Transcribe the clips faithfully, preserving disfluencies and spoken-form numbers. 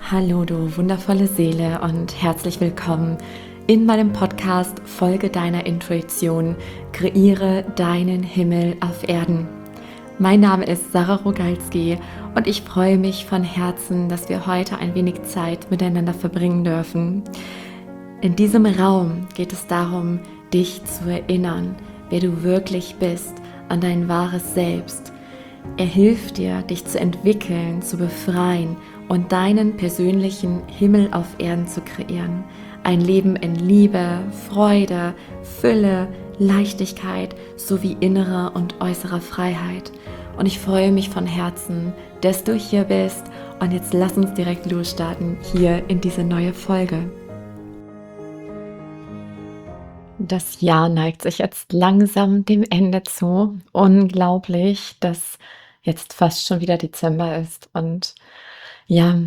Hallo du wundervolle Seele und herzlich willkommen in meinem Podcast Folge deiner Intuition, kreiere deinen Himmel auf Erden. Mein Name ist Sarah Rogalski und ich freue mich von Herzen, dass wir heute ein wenig Zeit miteinander verbringen dürfen. In diesem Raum geht es darum, dich zu erinnern, wer du wirklich bist, an dein wahres Selbst. Er hilft dir, dich zu entwickeln, zu befreien und deinen persönlichen Himmel auf Erden zu kreieren. Ein Leben in Liebe, Freude, Fülle, Leichtigkeit sowie innerer und äußerer Freiheit. Und ich freue mich von Herzen, dass du hier bist. Und jetzt lass uns direkt losstarten hier in diese neue Folge. Das Jahr neigt sich jetzt langsam dem Ende zu. Unglaublich, dass jetzt fast schon wieder Dezember ist. Und ja,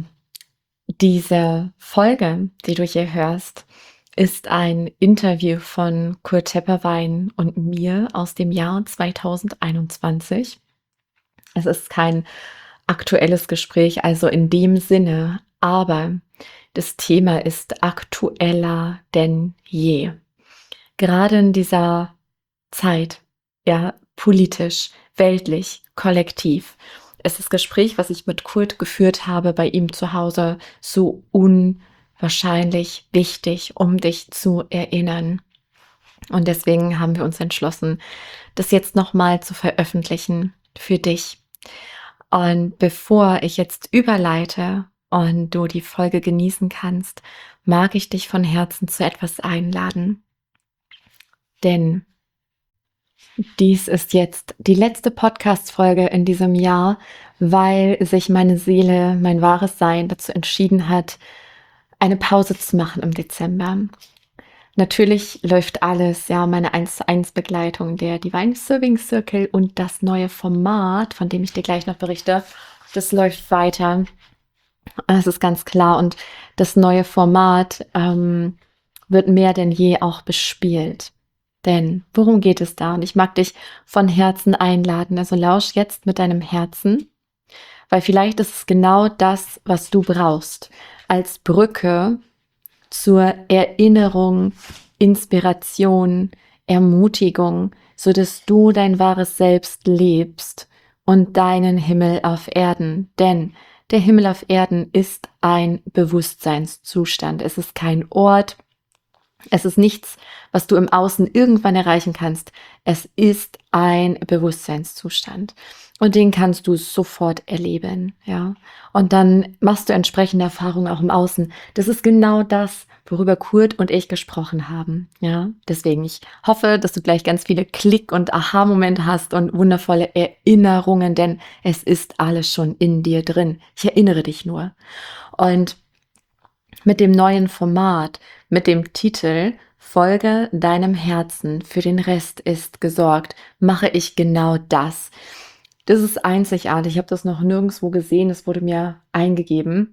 diese Folge, die du hier hörst, ist ein Interview von Kurt Tepperwein und mir aus dem Jahr zweitausendeinundzwanzig. Es ist kein aktuelles Gespräch, also in dem Sinne, aber das Thema ist aktueller denn je. Gerade in dieser Zeit, ja, politisch, weltlich, kollektiv, ist das Gespräch, was ich mit Kurt geführt habe bei ihm zu Hause, so unwahrscheinlich wichtig, um dich zu erinnern. Und deswegen haben wir uns entschlossen, das jetzt nochmal zu veröffentlichen für dich. Und bevor ich jetzt überleite und du die Folge genießen kannst, mag ich dich von Herzen zu etwas einladen. Denn dies ist jetzt die letzte Podcast-Folge in diesem Jahr, weil sich meine Seele, mein wahres Sein dazu entschieden hat, eine Pause zu machen im Dezember. Natürlich läuft alles, ja, meine eins zu eins Begleitung, der Divine Serving Circle und das neue Format, von dem ich dir gleich noch berichte, das läuft weiter. Das ist ganz klar. Und das neue Format ähm, wird mehr denn je auch bespielt. Denn worum geht es da? Und ich mag dich von Herzen einladen. Also lausch jetzt mit deinem Herzen, weil vielleicht ist es genau das, was du brauchst, als Brücke zur Erinnerung, Inspiration, Ermutigung, sodass du dein wahres Selbst lebst und deinen Himmel auf Erden. Denn der Himmel auf Erden ist ein Bewusstseinszustand. Es ist kein Ort. Es ist nichts, was du im Außen irgendwann erreichen kannst. Es ist ein Bewusstseinszustand. Und den kannst du sofort erleben, ja. Und dann machst du entsprechende Erfahrungen auch im Außen. Das ist genau das, worüber Kurt und ich gesprochen haben, ja. Deswegen, ich hoffe, dass du gleich ganz viele Klick- und Aha-Momente hast und wundervolle Erinnerungen, denn es ist alles schon in dir drin. Ich erinnere dich nur. Und mit dem neuen Format, mit dem Titel Folge deinem Herzen, für den Rest ist gesorgt, mache ich genau das. Das ist einzigartig, ich habe das noch nirgendwo gesehen, es wurde mir eingegeben.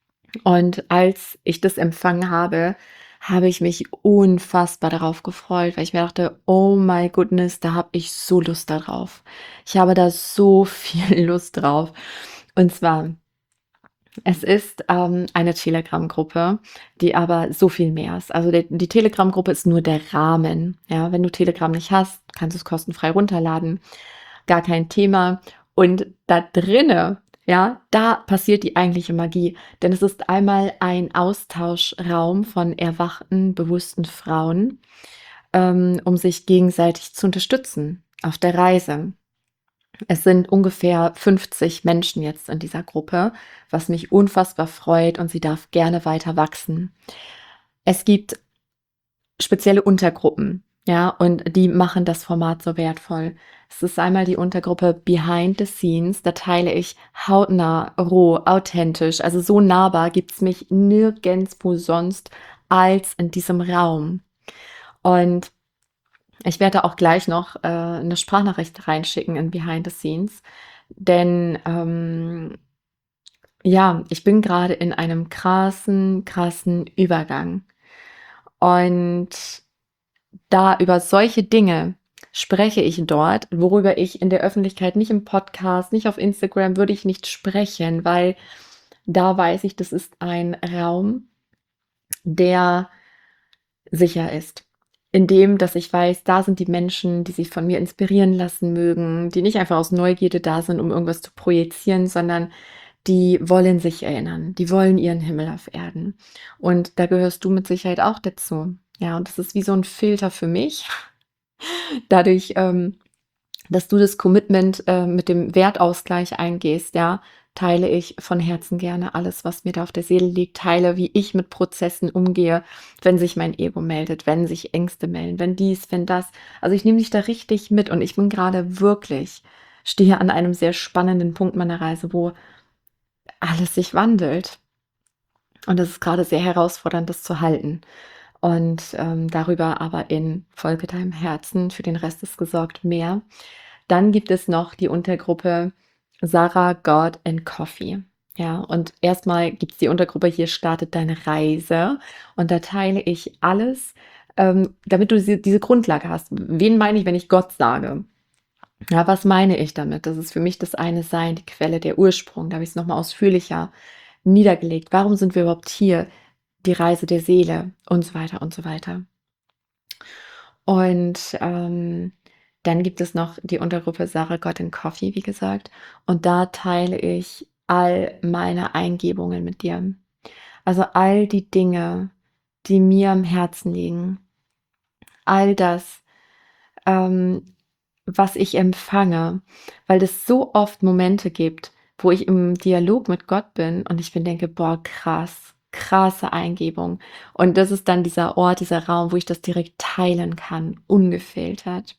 Und als ich das empfangen habe, habe ich mich unfassbar darauf gefreut, weil ich mir dachte, oh my goodness, da habe ich so Lust darauf. Ich habe da so viel Lust drauf. Und zwar, es ist ähm, eine Telegram-Gruppe, die aber so viel mehr ist. Also der, die Telegram-Gruppe ist nur der Rahmen. Ja, wenn du Telegram nicht hast, kannst du es kostenfrei runterladen. Gar kein Thema. Und da drinne, ja, da passiert die eigentliche Magie. Denn es ist einmal ein Austauschraum von erwachten, bewussten Frauen, ähm, um sich gegenseitig zu unterstützen auf der Reise. Es sind ungefähr fünfzig Menschen jetzt in dieser Gruppe, was mich unfassbar freut, und sie darf gerne weiter wachsen. Es gibt spezielle Untergruppen, ja, und die machen das Format so wertvoll. Es ist einmal die Untergruppe Behind the Scenes, da teile ich hautnah, roh, authentisch, also so nahbar gibt es mich nirgendwo sonst als in diesem Raum. Und ich werde auch gleich noch äh, eine Sprachnachricht reinschicken in Behind the Scenes, denn ähm, ja, ich bin gerade in einem krassen, krassen Übergang. Und da über solche Dinge spreche ich dort, worüber ich in der Öffentlichkeit, nicht im Podcast, nicht auf Instagram, würde ich nicht sprechen, weil da weiß ich, das ist ein Raum, der sicher ist. In dem, dass ich weiß, da sind die Menschen, die sich von mir inspirieren lassen mögen, die nicht einfach aus Neugierde da sind, um irgendwas zu projizieren, sondern die wollen sich erinnern, die wollen ihren Himmel auf Erden. Und da gehörst du mit Sicherheit auch dazu. Ja, und das ist wie so ein Filter für mich. Dadurch, ähm, dass du das Commitment, äh, mit dem Wertausgleich eingehst, ja, teile ich von Herzen gerne alles, was mir da auf der Seele liegt, teile, wie ich mit Prozessen umgehe, wenn sich mein Ego meldet, wenn sich Ängste melden, wenn dies, wenn das. Also ich nehme dich da richtig mit und ich bin gerade wirklich, stehe an einem sehr spannenden Punkt meiner Reise, wo alles sich wandelt. Und es ist gerade sehr herausfordernd, das zu halten. Und ähm, darüber aber in Folge deinem Herzen, für den Rest ist gesorgt, mehr. Dann gibt es noch die Untergruppe Sarah, God and Coffee. Ja, und erstmal gibt es die Untergruppe Hier startet deine Reise. Und da teile ich alles, ähm, damit du diese, diese Grundlage hast. Wen meine ich, wenn ich Gott sage? Ja, was meine ich damit? Das ist für mich das eine Sein, die Quelle, der Ursprung. Da habe ich es nochmal ausführlicher niedergelegt. Warum sind wir überhaupt hier? Die Reise der Seele und so weiter und so weiter. Und ähm, dann gibt es noch die Untergruppe Sarah God and Coffee, wie gesagt. Und da teile ich all meine Eingebungen mit dir. Also all die Dinge, die mir am Herzen liegen. All das, ähm, was ich empfange, weil es so oft Momente gibt, wo ich im Dialog mit Gott bin und ich bin denke, boah, krass, krasse Eingebung. Und das ist dann dieser Ort, dieser Raum, wo ich das direkt teilen kann, ungefiltert.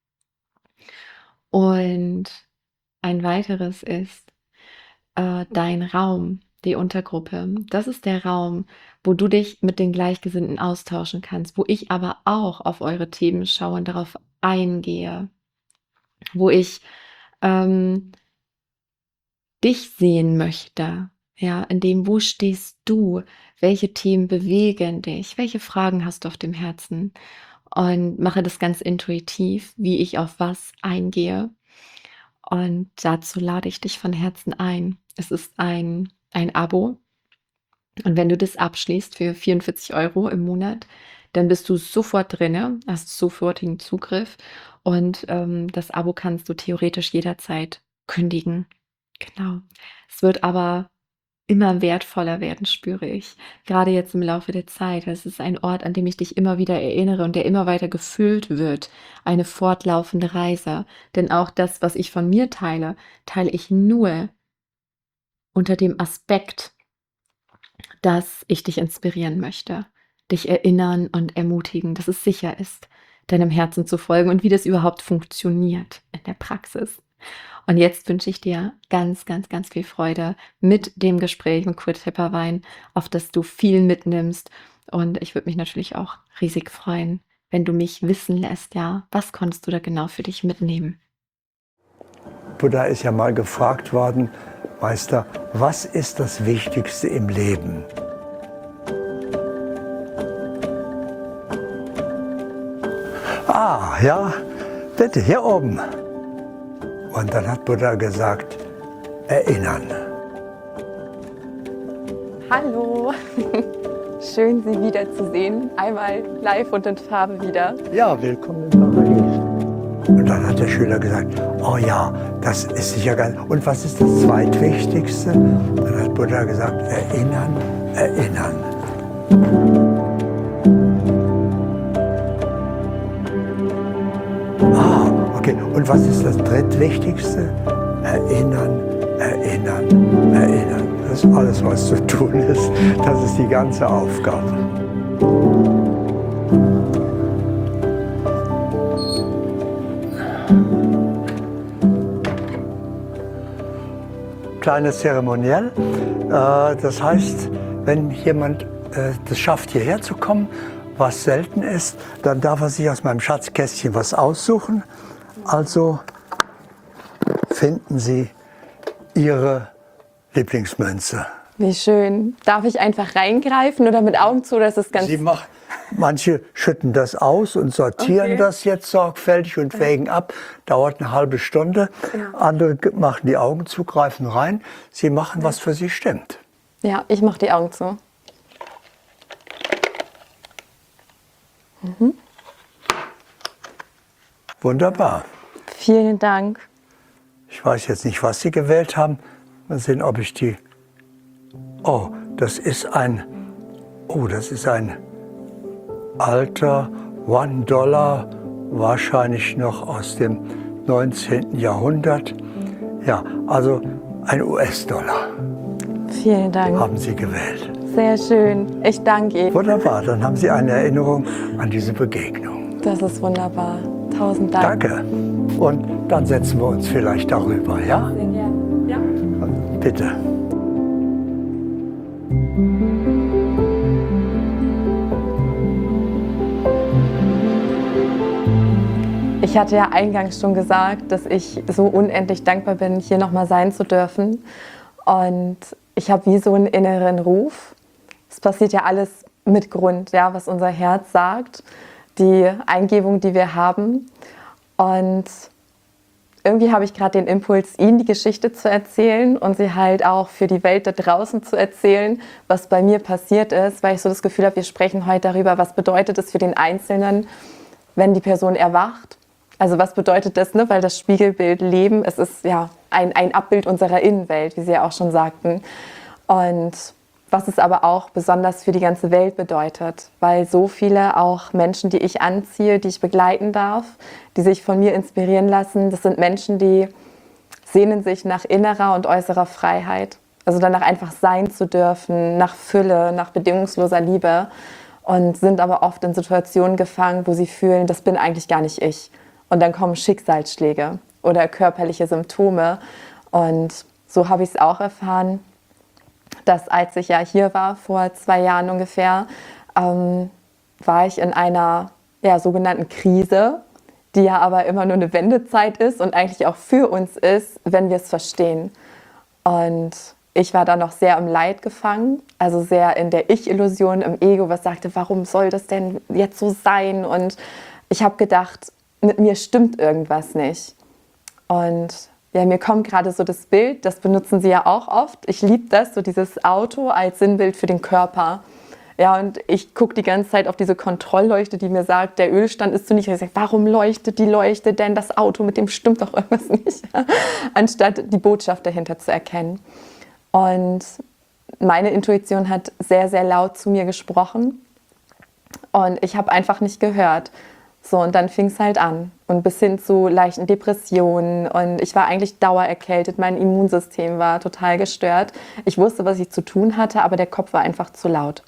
Und ein weiteres ist äh, dein Raum, die Untergruppe. Das ist der Raum, wo du dich mit den Gleichgesinnten austauschen kannst, wo ich aber auch auf eure Themen schaue und darauf eingehe, wo ich ähm, dich sehen möchte, ja, in dem, wo stehst du, welche Themen bewegen dich, welche Fragen hast du auf dem Herzen und mache das ganz intuitiv, wie ich auf was eingehe. Und dazu lade ich dich von Herzen ein. Es ist ein, ein Abo. Und wenn du das abschließt für vierundvierzig Euro im Monat, dann bist du sofort drinne, hast sofortigen Zugriff und ähm, das Abo kannst du theoretisch jederzeit kündigen. Genau. Es wird aber immer wertvoller werden, spüre ich. Gerade jetzt im Laufe der Zeit. Es ist ein Ort, an dem ich dich immer wieder erinnere und der immer weiter gefüllt wird. Eine fortlaufende Reise. Denn auch das, was ich von mir teile, teile ich nur unter dem Aspekt, dass ich dich inspirieren möchte, dich erinnern und ermutigen, dass es sicher ist, deinem Herzen zu folgen und wie das überhaupt funktioniert in der Praxis. Und jetzt wünsche ich dir ganz, ganz, ganz viel Freude mit dem Gespräch mit Kurt Tepperwein, auf das du viel mitnimmst. Und ich würde mich natürlich auch riesig freuen, wenn du mich wissen lässt, ja, was konntest du da genau für dich mitnehmen? Buddha ist ja mal gefragt worden, Meister, was ist das Wichtigste im Leben? Ah, ja, bitte, hier oben. Und dann hat Buddha gesagt, erinnern. Hallo, schön Sie wiederzusehen, einmal live und in Farbe wieder. Ja, willkommen im Paradies. Und dann hat der Schüler gesagt, oh ja, das ist sicher ganz. Und was ist das Zweitwichtigste? Dann hat Buddha gesagt, erinnern, erinnern. Ah, okay. Und was ist das Drittwichtigste? Erinnern, erinnern, erinnern. Das ist alles, was zu tun ist. Das ist die ganze Aufgabe. Kleines Zeremoniell. Das heißt, wenn jemand das schafft, hierher zu kommen, was selten ist, dann darf er sich aus meinem Schatzkästchen was aussuchen. Also finden Sie Ihre Lieblingsmünze. Wie schön. Darf ich einfach reingreifen oder mit Augen zu? Das ist ganz. Sie machen, manche schütten das aus und sortieren Okay. das jetzt sorgfältig und wägen ab. Dauert eine halbe Stunde. Ja. Andere machen die Augen zu, greifen rein. Sie machen, was für sie stimmt. Ja, ich mache die Augen zu. Mhm. Wunderbar. Vielen Dank. Ich weiß jetzt nicht, was Sie gewählt haben. Mal sehen, ob ich die... Oh, das ist ein... Oh, das ist ein alter One Dollar, wahrscheinlich noch aus dem neunzehnten Jahrhundert. Ja, also ein U S-Dollar. Vielen Dank. Haben Sie gewählt. Sehr schön. Ich danke Ihnen. Wunderbar, dann haben Sie eine Erinnerung an diese Begegnung. Das ist wunderbar. Tausend Dank. Danke. Und dann setzen wir uns vielleicht darüber, ja? Sehr gerne. Ja. Bitte. Ich hatte ja eingangs schon gesagt, dass ich so unendlich dankbar bin, hier nochmal sein zu dürfen. Und ich habe wie so einen inneren Ruf. Es passiert ja alles mit Grund, ja, was unser Herz sagt, die Eingebung, die wir haben. Und irgendwie habe ich gerade den Impuls, Ihnen die Geschichte zu erzählen und sie halt auch für die Welt da draußen zu erzählen, was bei mir passiert ist, weil ich so das Gefühl habe, wir sprechen heute darüber, was bedeutet es für den Einzelnen, wenn die Person erwacht. Also was bedeutet das, ne? Weil das Spiegelbild Leben, es ist ja ein, ein Abbild unserer Innenwelt, wie Sie ja auch schon sagten. Und was es aber auch besonders für die ganze Welt bedeutet, weil so viele auch Menschen, die ich anziehe, die ich begleiten darf, die sich von mir inspirieren lassen, das sind Menschen, die sehnen sich nach innerer und äußerer Freiheit. Also danach einfach sein zu dürfen, nach Fülle, nach bedingungsloser Liebe und sind aber oft in Situationen gefangen, wo sie fühlen, das bin eigentlich gar nicht ich. Und dann kommen Schicksalsschläge oder körperliche Symptome. Und so habe ich es auch erfahren, dass als ich ja hier war, vor zwei Jahren ungefähr, ähm, war ich in einer ja, sogenannten Krise, die ja aber immer nur eine Wendezeit ist und eigentlich auch für uns ist, wenn wir es verstehen. Und ich war da noch sehr im Leid gefangen, also sehr in der Ich-Illusion, im Ego, was sagte, warum soll das denn jetzt so sein? Und ich habe gedacht, mit mir stimmt irgendwas nicht. Und ja, mir kommt gerade so das Bild, das benutzen Sie ja auch oft. Ich liebe das, so dieses Auto als Sinnbild für den Körper. Ja, und ich gucke die ganze Zeit auf diese Kontrollleuchte, die mir sagt, der Ölstand ist zu niedrig. Ich sage, warum leuchtet die Leuchte denn? Das Auto, mit dem stimmt doch irgendwas nicht. Anstatt die Botschaft dahinter zu erkennen. Und meine Intuition hat sehr, sehr laut zu mir gesprochen. Und ich habe einfach nicht gehört. So, und dann fing es halt an. Und bis hin zu leichten Depressionen. Und ich war eigentlich dauererkältet. Mein Immunsystem war total gestört. Ich wusste, was ich zu tun hatte, aber der Kopf war einfach zu laut.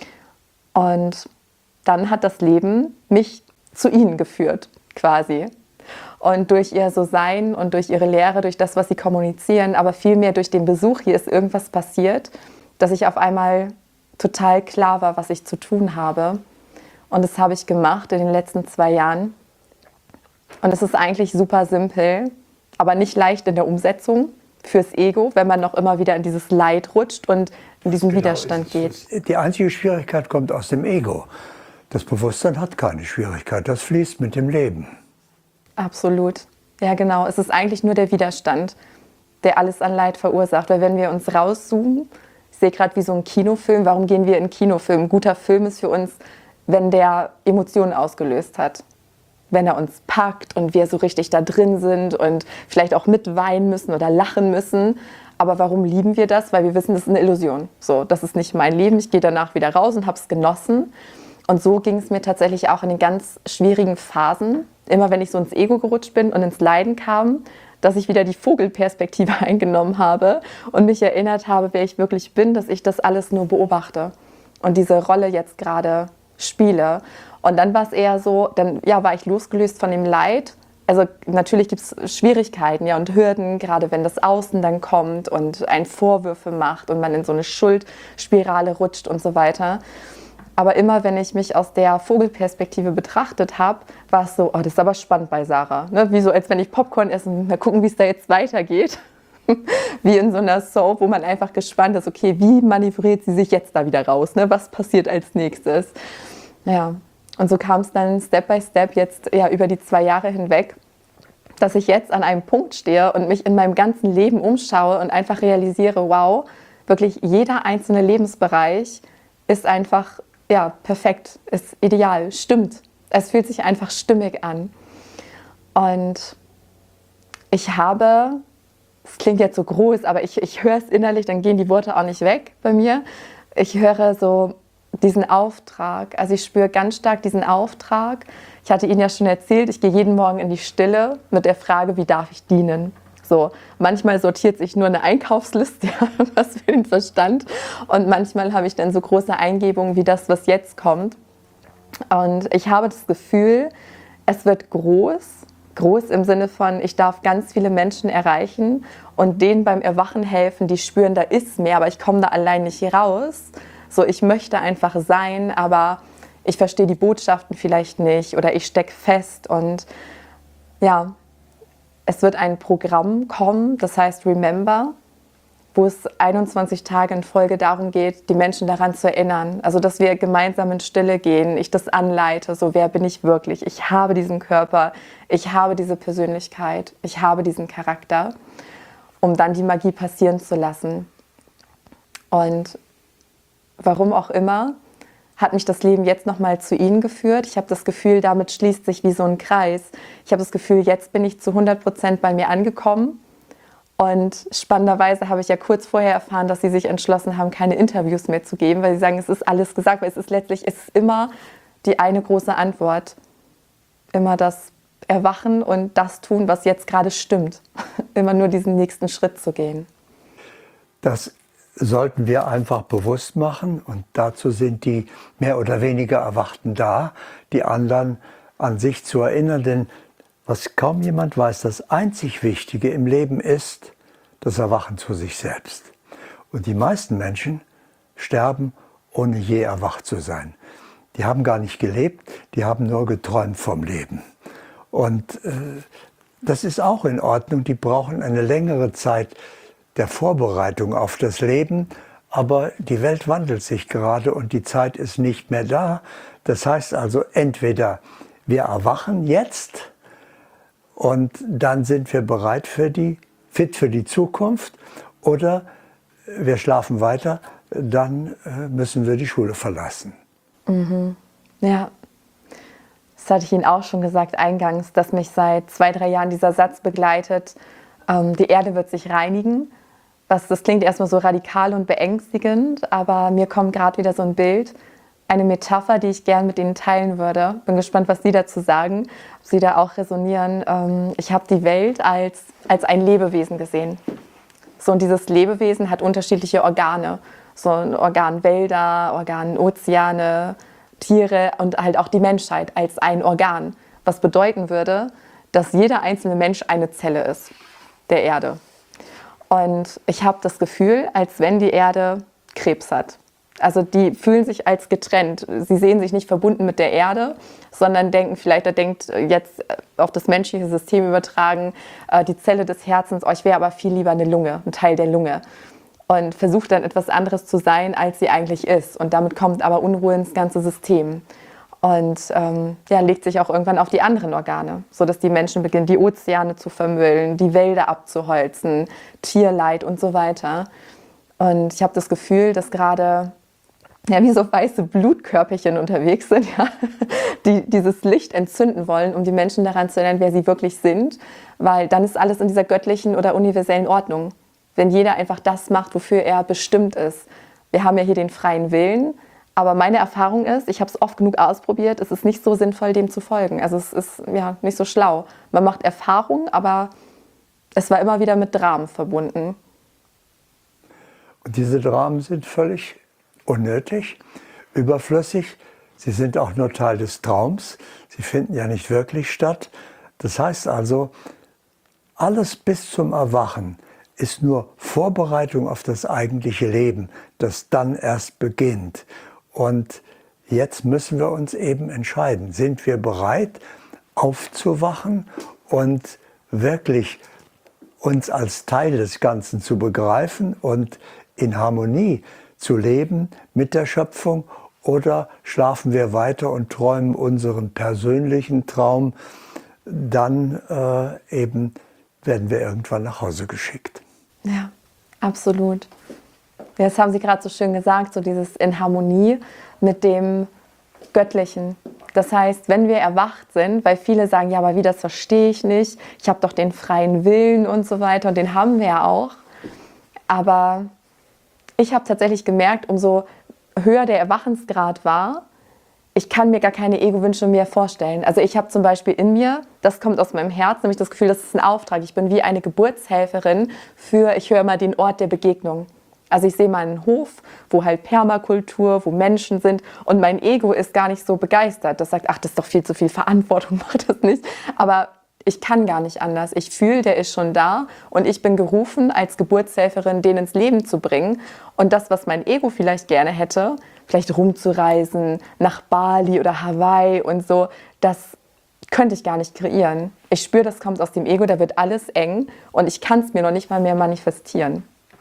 Und dann hat das Leben mich zu ihnen geführt, quasi. Und durch ihr So-Sein und durch ihre Lehre, durch das, was sie kommunizieren, aber vielmehr durch den Besuch hier ist irgendwas passiert, dass ich auf einmal total klar war, was ich zu tun habe. Und das habe ich gemacht in den letzten zwei Jahren. Und es ist eigentlich super simpel, aber nicht leicht in der Umsetzung fürs Ego, wenn man noch immer wieder in dieses Leid rutscht und in diesen genau, Widerstand geht. Die einzige Schwierigkeit kommt aus dem Ego. Das Bewusstsein hat keine Schwierigkeit, das fließt mit dem Leben. Absolut. Ja, genau. Es ist eigentlich nur der Widerstand, der alles an Leid verursacht. Weil wenn wir uns rauszoomen, ich sehe gerade wie so ein Kinofilm, warum gehen wir in einen Kinofilm? Ein guter Film ist für uns, wenn der Emotionen ausgelöst hat. Wenn er uns packt und wir so richtig da drin sind und vielleicht auch mitweinen müssen oder lachen müssen. Aber warum lieben wir das? Weil wir wissen, das ist eine Illusion. So, das ist nicht mein Leben. Ich gehe danach wieder raus und habe es genossen. Und so ging es mir tatsächlich auch in den ganz schwierigen Phasen. Immer wenn ich so ins Ego gerutscht bin und ins Leiden kam, dass ich wieder die Vogelperspektive eingenommen habe und mich erinnert habe, wer ich wirklich bin, dass ich das alles nur beobachte und diese Rolle jetzt gerade spiele. Und dann war es eher so, dann ja, war ich losgelöst von dem Leid. Also natürlich gibt es Schwierigkeiten ja, und Hürden, gerade wenn das Außen dann kommt und einen Vorwürfe macht und man in so eine Schuldspirale rutscht und so weiter. Aber immer, wenn ich mich aus der Vogelperspektive betrachtet habe, war es so, oh, das ist aber spannend bei Sarah. Ne? Wie so, als wenn ich Popcorn esse und mal gucken, wie es da jetzt weitergeht. Wie in so einer Soap, wo man einfach gespannt ist, okay, wie manövriert sie sich jetzt da wieder raus? Ne? Was passiert als nächstes? Ja, und so kam es dann Step by Step jetzt ja, über die zwei Jahre hinweg, dass ich jetzt an einem Punkt stehe und mich in meinem ganzen Leben umschaue und einfach realisiere, wow, wirklich jeder einzelne Lebensbereich ist einfach, ja, perfekt, ist ideal, stimmt. Es fühlt sich einfach stimmig an. Und ich habe, es klingt jetzt so groß, aber ich, ich höre es innerlich, dann gehen die Worte auch nicht weg bei mir. Ich höre so diesen Auftrag, also ich spüre ganz stark diesen Auftrag. Ich hatte Ihnen ja schon erzählt, ich gehe jeden Morgen in die Stille mit der Frage, wie darf ich dienen? So, manchmal sortiert sich nur eine Einkaufsliste, was für den Verstand, und manchmal habe ich dann so große Eingebungen wie das, was jetzt kommt. Und ich habe das Gefühl, es wird groß, groß im Sinne von, ich darf ganz viele Menschen erreichen und denen beim Erwachen helfen, die spüren, da ist mehr, aber ich komme da allein nicht raus. So, ich möchte einfach sein, aber ich verstehe die Botschaften vielleicht nicht oder ich stecke fest. Und ja, es wird ein Programm kommen, das heißt Remember, wo es einundzwanzig Tage in Folge darum geht, die Menschen daran zu erinnern. Also, dass wir gemeinsam in Stille gehen, ich das anleite, so, wer bin ich wirklich? Ich habe diesen Körper, ich habe diese Persönlichkeit, ich habe diesen Charakter, um dann die Magie passieren zu lassen. Und warum auch immer, hat mich das Leben jetzt nochmal zu Ihnen geführt. Ich habe das Gefühl, damit schließt sich wie so ein Kreis. Ich habe das Gefühl, jetzt bin ich zu hundert Prozent bei mir angekommen. Und spannenderweise habe ich ja kurz vorher erfahren, dass Sie sich entschlossen haben, keine Interviews mehr zu geben, weil Sie sagen, es ist alles gesagt, weil es ist letztlich, es ist immer die eine große Antwort. Immer das Erwachen und das tun, was jetzt gerade stimmt. Immer nur diesen nächsten Schritt zu gehen. Das sollten wir einfach bewusst machen, und dazu sind die mehr oder weniger Erwachten da, die anderen an sich zu erinnern, denn was kaum jemand weiß, das einzig Wichtige im Leben ist das Erwachen zu sich selbst. Und die meisten Menschen sterben, ohne je erwacht zu sein. Die haben gar nicht gelebt, die haben nur geträumt vom Leben. Und äh, das ist auch in Ordnung, die brauchen eine längere Zeit der Vorbereitung auf das Leben, aber die Welt wandelt sich gerade und die Zeit ist nicht mehr da. Das heißt also, entweder wir erwachen jetzt und dann sind wir bereit für die, fit für die Zukunft, oder wir schlafen weiter, dann müssen wir die Schule verlassen. Mhm. Ja, das hatte ich Ihnen auch schon gesagt eingangs, dass mich seit zwei, drei Jahren dieser Satz begleitet, ähm, die Erde wird sich reinigen. Was, das klingt erstmal so radikal und beängstigend, aber mir kommt gerade wieder so ein Bild, eine Metapher, die ich gern mit Ihnen teilen würde. Bin gespannt, was Sie dazu sagen, ob Sie da auch resonieren. Ich habe die Welt als, als ein Lebewesen gesehen. So, und dieses Lebewesen hat unterschiedliche Organe. So ein Organ Wälder, Organ Ozeane, Tiere und halt auch die Menschheit als ein Organ. Was bedeuten würde, dass jeder einzelne Mensch eine Zelle ist der Erde. Und ich habe das Gefühl, als wenn die Erde Krebs hat. Also die fühlen sich als getrennt. Sie sehen sich nicht verbunden mit der Erde, sondern denken vielleicht, da denkt jetzt auf das menschliche System übertragen, die Zelle des Herzens, oh, ich wäre aber viel lieber eine Lunge, ein Teil der Lunge. Und versucht dann etwas anderes zu sein, als sie eigentlich ist. Und damit kommt aber Unruhe ins ganze System. Und ähm, ja, legt sich auch irgendwann auf die anderen Organe, sodass die Menschen beginnen, die Ozeane zu vermüllen, die Wälder abzuholzen, Tierleid und so weiter. Und ich habe das Gefühl, dass gerade ja, wie so weiße Blutkörperchen unterwegs sind, ja, die dieses Licht entzünden wollen, um die Menschen daran zu erinnern, wer sie wirklich sind. Weil dann ist alles in dieser göttlichen oder universellen Ordnung. Wenn jeder einfach das macht, wofür er bestimmt ist. Wir haben ja hier den freien Willen. Aber meine Erfahrung ist, ich habe es oft genug ausprobiert, es ist nicht so sinnvoll, dem zu folgen. Also es ist ja nicht so schlau. Man macht Erfahrung, aber es war immer wieder mit Dramen verbunden. Und diese Dramen sind völlig unnötig, überflüssig. Sie sind auch nur Teil des Traums. Sie finden ja nicht wirklich statt. Das heißt also, alles bis zum Erwachen ist nur Vorbereitung auf das eigentliche Leben, das dann erst beginnt. Und jetzt müssen wir uns eben entscheiden, sind wir bereit, aufzuwachen und wirklich uns als Teil des Ganzen zu begreifen und in Harmonie zu leben mit der Schöpfung, oder schlafen wir weiter und träumen unseren persönlichen Traum, dann äh, eben werden wir irgendwann nach Hause geschickt. Ja, absolut. Ja, das haben Sie gerade so schön gesagt, so dieses in Harmonie mit dem Göttlichen. Das heißt, wenn wir erwacht sind, weil viele sagen, ja, aber wie, das verstehe ich nicht, ich habe doch den freien Willen und so weiter, und den haben wir ja auch. Aber ich habe tatsächlich gemerkt, umso höher der Erwachensgrad war, ich kann mir gar keine Ego-Wünsche mehr vorstellen. Also ich habe zum Beispiel in mir, das kommt aus meinem Herzen, nämlich das Gefühl, das ist ein Auftrag. Ich bin wie eine Geburtshelferin für, ich höre mal, den Ort der Begegnung. Also ich sehe mal einen Hof, wo halt Permakultur, wo Menschen sind, und mein Ego ist gar nicht so begeistert. Das sagt, ach, das ist doch viel zu viel Verantwortung, mach das nicht. Aber ich kann gar nicht anders. Ich fühle, der ist schon da, und ich bin gerufen, als Geburtshelferin den ins Leben zu bringen. Und das, was mein Ego vielleicht gerne hätte, vielleicht rumzureisen, nach Bali oder Hawaii und so, das könnte ich gar nicht kreieren. Ich spüre, das kommt aus dem Ego, da wird alles eng, und ich kann es mir noch nicht mal mehr manifestieren.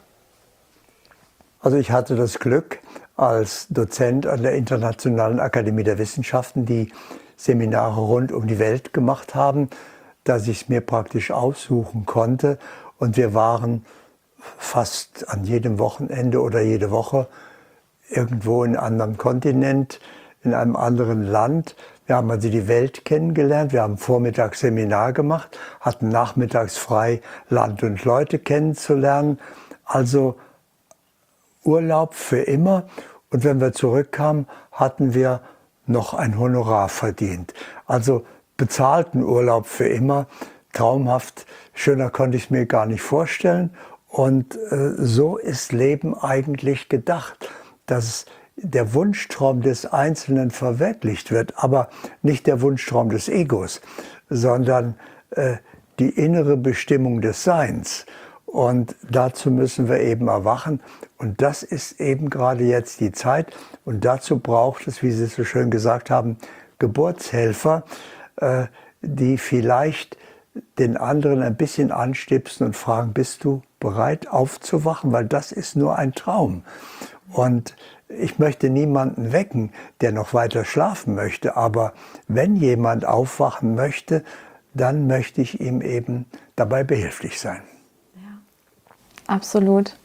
Also ich hatte das Glück, als Dozent an der Internationalen Akademie der Wissenschaften, die Seminare rund um die Welt gemacht haben, dass ich es mir praktisch aussuchen konnte. Und wir waren fast an jedem Wochenende oder jede Woche irgendwo in einem anderen Kontinent, in einem anderen Land. Wir haben also die Welt kennengelernt, wir haben vormittags Seminar gemacht, hatten nachmittags frei, Land und Leute kennenzulernen. Also Urlaub für immer. Und wenn wir zurückkamen, hatten wir noch ein Honorar verdient. Also bezahlten Urlaub für immer. Traumhaft, schöner konnte ich es mir gar nicht vorstellen. Und äh, so ist Leben eigentlich gedacht, dass der Wunschtraum des Einzelnen verwirklicht wird, aber nicht der Wunschtraum des Egos, sondern äh, die innere Bestimmung des Seins. Und dazu müssen wir eben erwachen. Und das ist eben gerade jetzt die Zeit. Und dazu braucht es, wie Sie es so schön gesagt haben, Geburtshelfer, äh, die vielleicht den anderen ein bisschen anstipsen und fragen, bist du bereit aufzuwachen? Weil das ist nur ein Traum. Und ich möchte niemanden wecken, der noch weiter schlafen möchte. Aber wenn jemand aufwachen möchte, dann möchte ich ihm eben dabei behilflich sein. Absolut.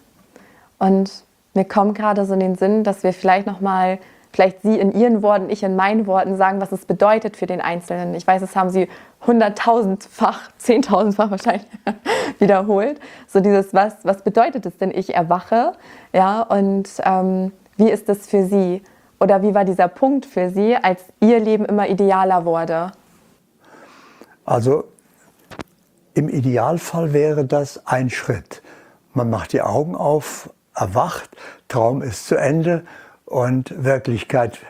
Und mir kommt gerade so in den Sinn, dass wir vielleicht nochmal, vielleicht Sie in Ihren Worten, ich in meinen Worten sagen, was es bedeutet für den Einzelnen. Ich weiß, das haben Sie hunderttausendfach, zehntausendfach wahrscheinlich wiederholt. So dieses, was, was bedeutet es denn, ich erwache? Ja, und ähm, wie ist das für Sie? Oder wie war dieser Punkt für Sie, als Ihr Leben immer idealer wurde? Also im Idealfall wäre das ein Schritt. Man macht die Augen auf, erwacht, Traum ist zu Ende und Wirklichkeit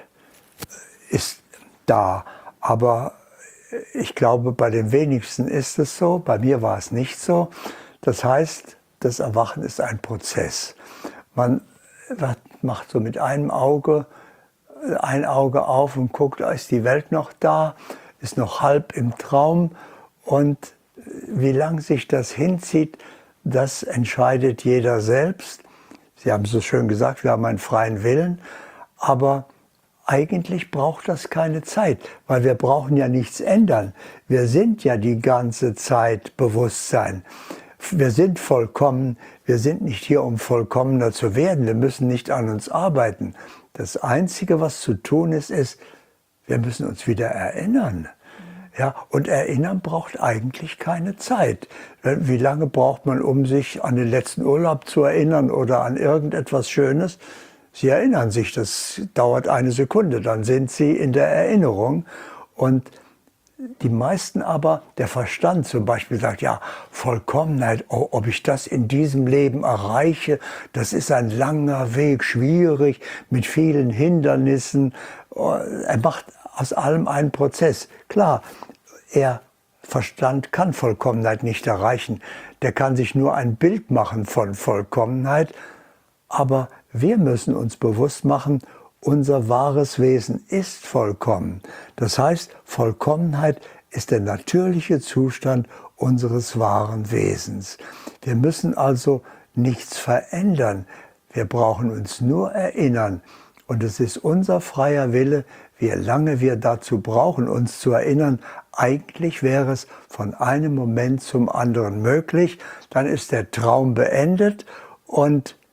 ist da. Aber ich glaube, bei den wenigsten ist es so, bei mir war es nicht so. Das heißt, das Erwachen ist ein Prozess. Man macht so mit einem Auge, ein Auge auf und guckt, ist die Welt noch da, ist noch halb im Traum, und wie lang sich das hinzieht, das entscheidet jeder selbst. Sie haben so schön gesagt, wir haben einen freien Willen, aber eigentlich braucht das keine Zeit, weil wir brauchen ja nichts ändern. Wir sind ja die ganze Zeit Bewusstsein. Wir sind vollkommen, wir sind nicht hier, um vollkommener zu werden. Wir müssen nicht an uns arbeiten. Das Einzige, was zu tun ist, ist, wir müssen uns wieder erinnern. Ja, und erinnern braucht eigentlich keine Zeit. Wie lange braucht man, um sich an den letzten Urlaub zu erinnern oder an irgendetwas Schönes? Sie erinnern sich, das dauert eine Sekunde, dann sind Sie in der Erinnerung. Und die meisten aber, der Verstand zum Beispiel sagt, ja, Vollkommenheit, oh, ob ich das in diesem Leben erreiche, das ist ein langer Weg, schwierig, mit vielen Hindernissen. Er macht aus allem einen Prozess. Klar, er, Verstand kann Vollkommenheit nicht erreichen. Der kann sich nur ein Bild machen von Vollkommenheit. Aber wir müssen uns bewusst machen, unser wahres Wesen ist vollkommen. Das heißt, Vollkommenheit ist der natürliche Zustand unseres wahren Wesens. Wir müssen also nichts verändern. Wir brauchen uns nur erinnern. Und es ist unser freier Wille, wie lange wir dazu brauchen, uns zu erinnern. Eigentlich wäre es von einem Moment zum anderen möglich. Dann ist der Traum beendet und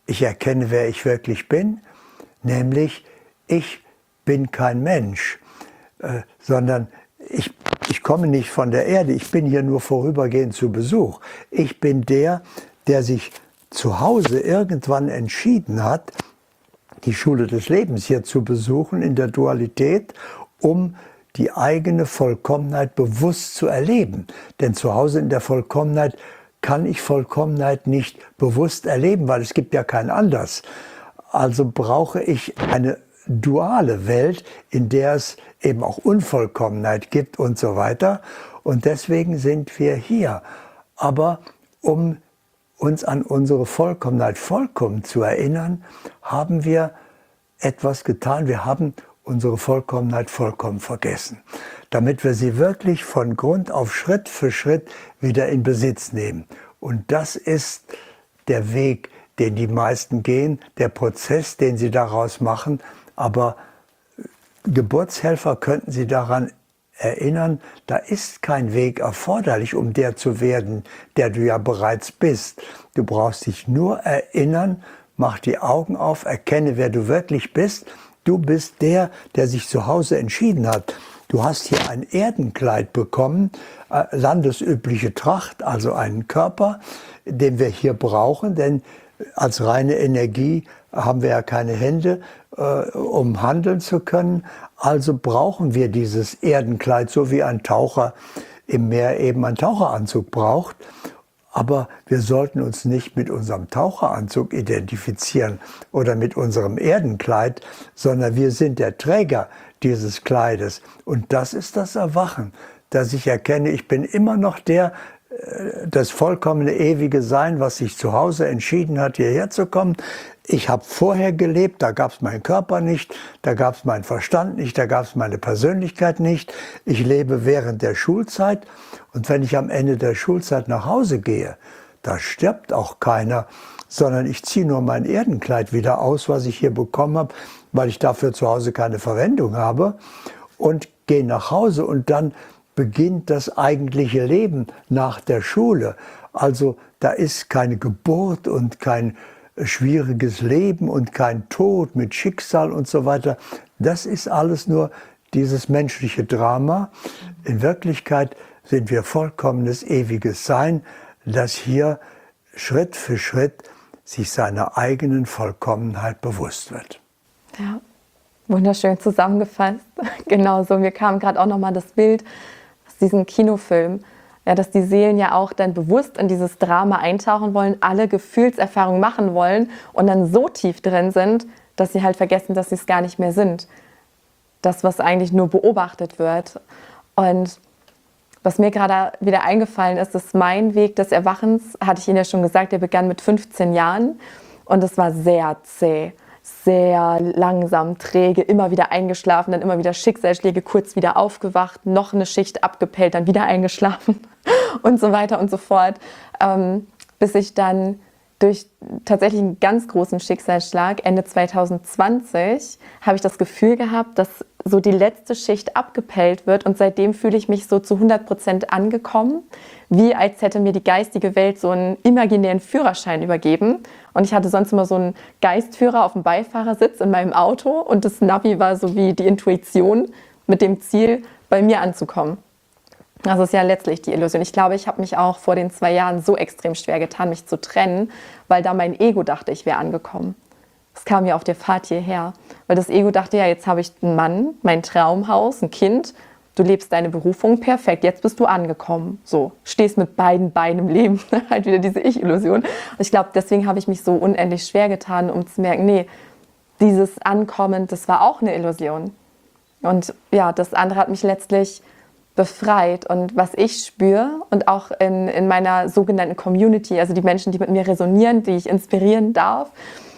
ich erkenne, wer ich wirklich bin, nämlich ich bin kein Mensch, äh, sondern ich, ich komme nicht von der Erde, ich bin hier nur vorübergehend zu Besuch. Ich bin der, der sich zu Hause irgendwann entschieden hat, die Schule des Lebens hier zu besuchen in der Dualität, um die eigene Vollkommenheit bewusst zu erleben. Denn zu Hause in der Vollkommenheit kann ich Vollkommenheit nicht bewusst erleben, weil es gibt ja kein Anders. Also brauche ich eine duale Welt, in der es eben auch Unvollkommenheit gibt und so weiter. Und deswegen sind wir hier. Aber um uns an unsere Vollkommenheit vollkommen zu erinnern, haben wir etwas getan. Wir haben unsere Vollkommenheit vollkommen vergessen, damit wir sie wirklich von Grund auf Schritt für Schritt wieder in Besitz nehmen. Und das ist der Weg, den die meisten gehen, der Prozess, den sie daraus machen. Aber Geburtshelfer könnten sie daran erinnern, da ist kein Weg erforderlich, um der zu werden, der du ja bereits bist. Du brauchst dich nur erinnern, mach die Augen auf, erkenne, wer du wirklich bist. Du bist der, der sich zu Hause entschieden hat. Du hast hier ein Erdenkleid bekommen, äh, landesübliche Tracht, also einen Körper, den wir hier brauchen, denn als reine Energie haben wir ja keine Hände, äh, um handeln zu können. Also brauchen wir dieses Erdenkleid, so wie ein Taucher im Meer eben einen Taucheranzug braucht. Aber wir sollten uns nicht mit unserem Taucheranzug identifizieren oder mit unserem Erdenkleid, sondern wir sind der Träger dieses Kleides. Und das ist das Erwachen, dass ich erkenne, ich bin immer noch der, das vollkommene ewige Sein, was sich zu Hause entschieden hat, hierher zu kommen. Ich habe vorher gelebt, da gab es meinen Körper nicht, da gab es meinen Verstand nicht, da gab es meine Persönlichkeit nicht. Ich lebe während der Schulzeit und wenn ich am Ende der Schulzeit nach Hause gehe, da stirbt auch keiner, sondern ich ziehe nur mein Erdenkleid wieder aus, was ich hier bekommen habe, weil ich dafür zu Hause keine Verwendung habe und gehe nach Hause und dann beginnt das eigentliche Leben nach der Schule. Also da ist keine Geburt und kein schwieriges Leben und kein Tod mit Schicksal und so weiter. Das ist alles nur dieses menschliche Drama. In Wirklichkeit sind wir vollkommenes ewiges Sein, das hier Schritt für Schritt sich seiner eigenen Vollkommenheit bewusst wird. Ja, wunderschön zusammengefasst. Genau so. Mir kam gerade auch nochmal das Bild aus diesem Kinofilm. Ja, dass die Seelen ja auch dann bewusst in dieses Drama eintauchen wollen, alle Gefühlserfahrungen machen wollen und dann so tief drin sind, dass sie halt vergessen, dass sie es gar nicht mehr sind. Das, was eigentlich nur beobachtet wird. Und was mir gerade wieder eingefallen ist, ist mein Weg des Erwachens, hatte ich Ihnen ja schon gesagt, der begann mit fünfzehn Jahren und es war sehr zäh. Sehr langsam, träge, immer wieder eingeschlafen, dann immer wieder Schicksalsschläge, kurz wieder aufgewacht, noch eine Schicht abgepellt, dann wieder eingeschlafen und so weiter und so fort, ähm, bis ich dann durch tatsächlich einen ganz großen Schicksalsschlag Ende zwanzig zwanzig habe ich das Gefühl gehabt, dass so die letzte Schicht abgepellt wird und seitdem fühle ich mich so zu hundert Prozent angekommen, wie als hätte mir die geistige Welt so einen imaginären Führerschein übergeben und ich hatte sonst immer so einen Geistführer auf dem Beifahrersitz in meinem Auto und das Navi war so wie die Intuition mit dem Ziel, bei mir anzukommen. Das ist ja letztlich die Illusion. Ich glaube, ich habe mich auch vor den zwei Jahren so extrem schwer getan, mich zu trennen, weil da mein Ego dachte, ich wäre angekommen. Das kam ja auf der Fahrt hierher. Weil das Ego dachte, ja, jetzt habe ich einen Mann, mein Traumhaus, ein Kind, du lebst deine Berufung, perfekt, jetzt bist du angekommen. So, stehst mit beiden Beinen im Leben. Halt wieder diese Ich-Illusion. Und ich glaube, deswegen habe ich mich so unendlich schwer getan, um zu merken, nee, dieses Ankommen, das war auch eine Illusion. Und ja, das andere hat mich letztlich befreit. Und was ich spüre und auch in, in meiner sogenannten Community, also die Menschen, die mit mir resonieren, die ich inspirieren darf,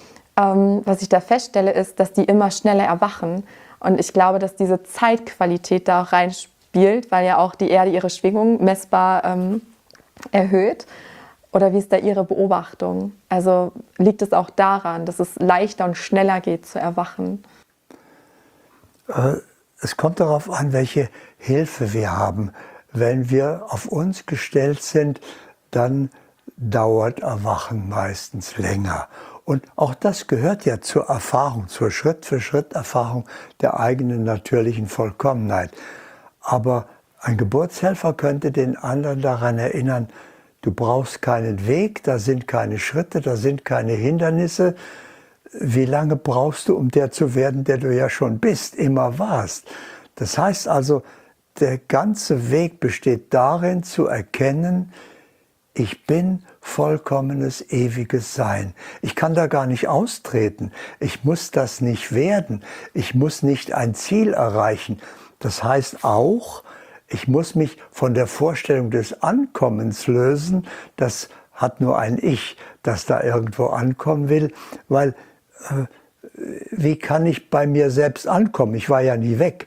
ähm, was ich da feststelle, ist, dass die immer schneller erwachen. Und ich glaube, dass diese Zeitqualität da auch reinspielt, weil ja auch die Erde ihre Schwingung messbar ähm, erhöht. Oder wie ist da Ihre Beobachtung? Also liegt es auch daran, dass es leichter und schneller geht zu erwachen? Äh Es kommt darauf an, welche Hilfe wir haben. Wenn wir auf uns gestellt sind, dann dauert Erwachen meistens länger. Und auch das gehört ja zur Erfahrung, zur Schritt-für-Schritt-Erfahrung der eigenen natürlichen Vollkommenheit. Aber ein Geburtshelfer könnte den anderen daran erinnern, du brauchst keinen Weg, da sind keine Schritte, da sind keine Hindernisse. Wie lange brauchst du, um der zu werden, der du ja schon bist, immer warst? Das heißt also, der ganze Weg besteht darin zu erkennen, ich bin vollkommenes, ewiges Sein. Ich kann da gar nicht austreten. Ich muss das nicht werden. Ich muss nicht ein Ziel erreichen. Das heißt auch, ich muss mich von der Vorstellung des Ankommens lösen. Das hat nur ein Ich, das da irgendwo ankommen will, weil äh, wie kann ich bei mir selbst ankommen? Ich war ja nie weg.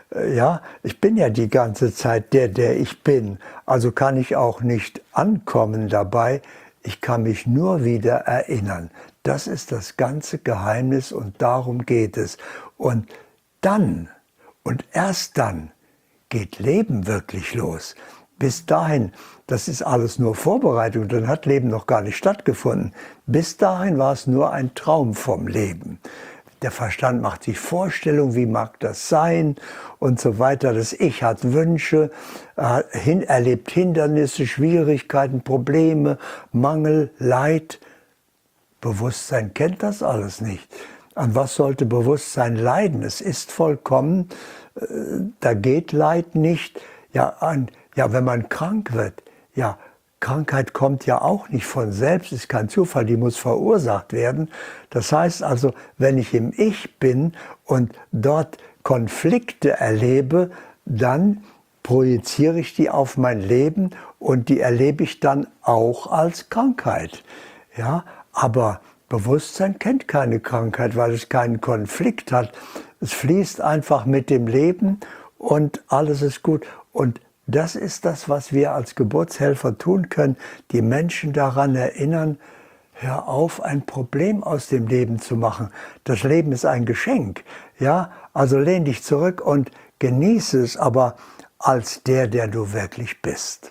Ja, ich bin ja die ganze Zeit der, der ich bin. Also kann ich auch nicht ankommen dabei. Ich kann mich nur wieder erinnern. Das ist das ganze Geheimnis und darum geht es. Und dann und erst dann geht Leben wirklich los. Bis dahin, das ist alles nur Vorbereitung, dann hat Leben noch gar nicht stattgefunden. Bis dahin war es nur ein Traum vom Leben. Der Verstand macht sich Vorstellungen, wie mag das sein und so weiter. Das Ich hat Wünsche, äh, hin, erlebt Hindernisse, Schwierigkeiten, Probleme, Mangel, Leid. Bewusstsein kennt das alles nicht. An was sollte Bewusstsein leiden? Es ist vollkommen, äh, da geht Leid nicht. Ja, an, ja, wenn man krank wird, ja, Krankheit kommt ja auch nicht von selbst, ist kein Zufall, die muss verursacht werden. Das heißt also, wenn ich im Ich bin und dort Konflikte erlebe, dann projiziere ich die auf mein Leben und die erlebe ich dann auch als Krankheit. Ja, aber Bewusstsein kennt keine Krankheit, weil es keinen Konflikt hat. Es fließt einfach mit dem Leben und alles ist gut. Und das ist das, was wir als Geburtshelfer tun können, die Menschen daran erinnern, hör auf, ein Problem aus dem Leben zu machen. Das Leben ist ein Geschenk. Ja, also lehn dich zurück und genieße es, aber als der, der du wirklich bist.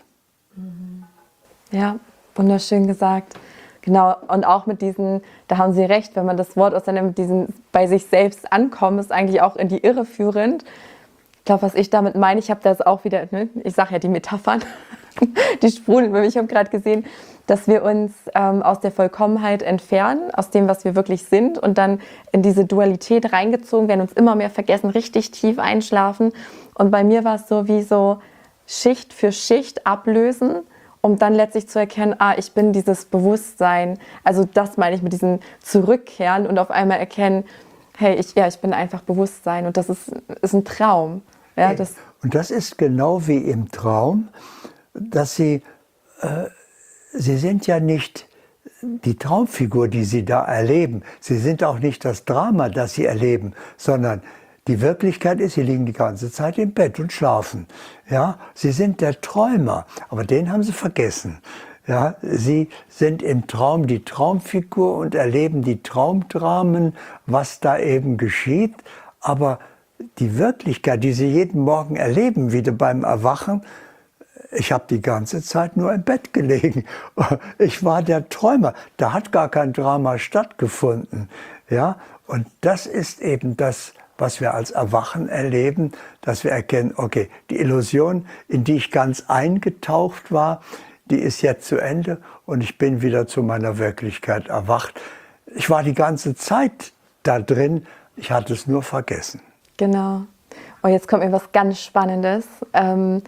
Ja, wunderschön gesagt. Genau, und auch mit diesen, da haben Sie recht, wenn man das Wort auseinander mit diesem bei sich selbst ankommen, ist eigentlich auch in die Irre führend. Ich glaube, was ich damit meine, ich habe das auch wieder, ne, ich sage ja die Metaphern, die sprudeln bei mir. Ich habe gerade gesehen, dass wir uns ähm, aus der Vollkommenheit entfernen, aus dem, was wir wirklich sind und dann in diese Dualität reingezogen werden, uns immer mehr vergessen, richtig tief einschlafen. Und bei mir war es so wie so Schicht für Schicht ablösen, um dann letztlich zu erkennen, ah, ich bin dieses Bewusstsein. Also das meine ich mit diesem Zurückkehren und auf einmal erkennen, hey, ich, ja, ich bin einfach Bewusstsein und das ist, ist ein Traum. Ja, das und das ist genau wie im Traum, dass Sie, äh, Sie sind ja nicht die Traumfigur, die Sie da erleben. Sie sind auch nicht das Drama, das Sie erleben, sondern die Wirklichkeit ist, Sie liegen die ganze Zeit im Bett und schlafen. Ja, Sie sind der Träumer, aber den haben Sie vergessen. Ja, Sie sind im Traum die Traumfigur und erleben die Traumdramen, was da eben geschieht. Aber die Wirklichkeit, die Sie jeden Morgen erleben, wieder beim Erwachen, ich habe die ganze Zeit nur im Bett gelegen. Ich war der Träumer. Da hat gar kein Drama stattgefunden. Ja, und das ist eben das, was wir als Erwachen erleben, dass wir erkennen, okay, die Illusion, in die ich ganz eingetaucht war, die ist jetzt zu Ende und ich bin wieder zu meiner Wirklichkeit erwacht. Ich war die ganze Zeit da drin, ich hatte es nur vergessen. Genau. Und jetzt kommt mir was ganz Spannendes, ähm,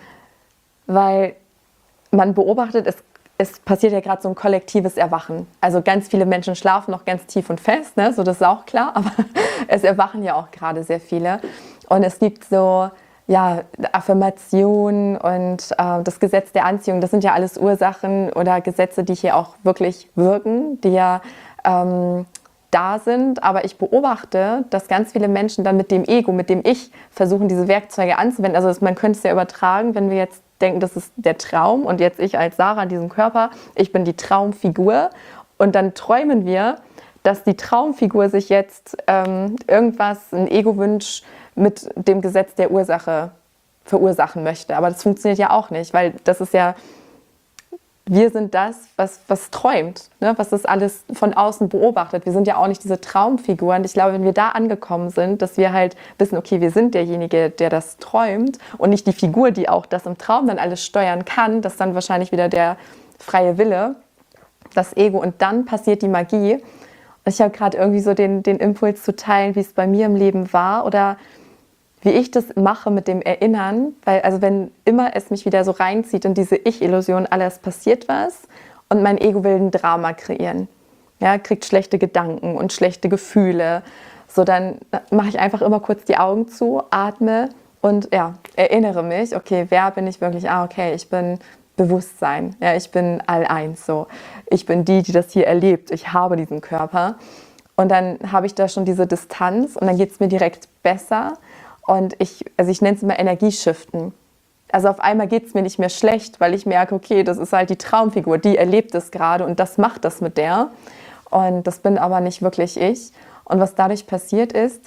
weil man beobachtet, es, es passiert ja gerade so ein kollektives Erwachen. Also ganz viele Menschen schlafen noch ganz tief und fest, ne? So, das ist auch klar, aber es erwachen ja auch gerade sehr viele. Und es gibt so ja, Affirmation und äh, das Gesetz der Anziehung, das sind ja alles Ursachen oder Gesetze, die hier auch wirklich wirken, die ja ähm, da sind. Aber ich beobachte, dass ganz viele Menschen dann mit dem Ego, mit dem Ich versuchen, diese Werkzeuge anzuwenden. Also das, man könnte es ja übertragen, wenn wir jetzt denken, das ist der Traum und jetzt ich als Sarah in diesem Körper, ich bin die Traumfigur und dann träumen wir, dass die Traumfigur sich jetzt ähm, irgendwas, ein Ego-Wunsch mit dem Gesetz der Ursache verursachen möchte. Aber das funktioniert ja auch nicht, weil das ist ja wir sind das, was, was träumt, ne? Was das alles von außen beobachtet. Wir sind ja auch nicht diese Traumfiguren. Ich glaube, wenn wir da angekommen sind, dass wir halt wissen, okay, wir sind derjenige, der das träumt und nicht die Figur, die auch das im Traum dann alles steuern kann, das ist dann wahrscheinlich wieder der freie Wille, das Ego. Und dann passiert die Magie. Und ich habe gerade irgendwie so den, den Impuls zu teilen, wie es bei mir im Leben war oder wie ich das mache mit dem Erinnern, weil also wenn immer es mich wieder so reinzieht in diese Ich-Illusion, alles passiert was und mein Ego will ein Drama kreieren, ja, kriegt schlechte Gedanken und schlechte Gefühle, so dann mache ich einfach immer kurz die Augen zu, atme und ja, erinnere mich, okay, wer bin ich wirklich? Ah, okay, ich bin Bewusstsein, ja, ich bin All-Eins, so, ich bin die, die das hier erlebt, ich habe diesen Körper und dann habe ich da schon diese Distanz und dann geht es mir direkt besser. Und ich, also ich nenne es immer Energieschiften. Also auf einmal geht es mir nicht mehr schlecht, weil ich merke, okay, das ist halt die Traumfigur, die erlebt es gerade und das macht das mit der. Und das bin aber nicht wirklich ich. Und was dadurch passiert ist,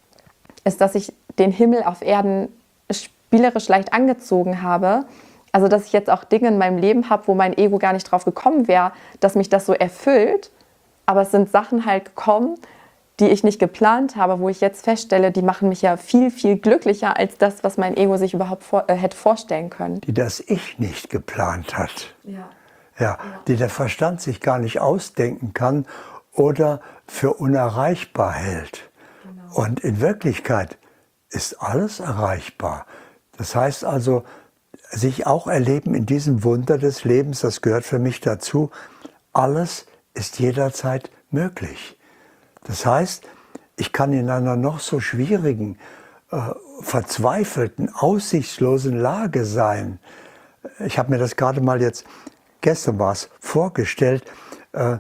ist, dass ich den Himmel auf Erden spielerisch leicht angezogen habe. Also dass ich jetzt auch Dinge in meinem Leben habe, wo mein Ego gar nicht drauf gekommen wäre, dass mich das so erfüllt. Aber es sind Sachen halt gekommen, die ich nicht geplant habe, wo ich jetzt feststelle, die machen mich ja viel, viel glücklicher als das, was mein Ego sich überhaupt vor, äh, hätte vorstellen können. Die das Ich nicht geplant hat. Ja. Ja, Ja. die der Verstand sich gar nicht ausdenken kann oder für unerreichbar hält. Genau. Und in Wirklichkeit ist alles erreichbar. Das heißt also, sich auch erleben in diesem Wunder des Lebens, das gehört für mich dazu, alles ist jederzeit möglich. Das heißt, ich kann in einer noch so schwierigen, äh, verzweifelten, aussichtslosen Lage sein. Ich habe mir das gerade mal jetzt, gestern war es, vorgestellt. Äh,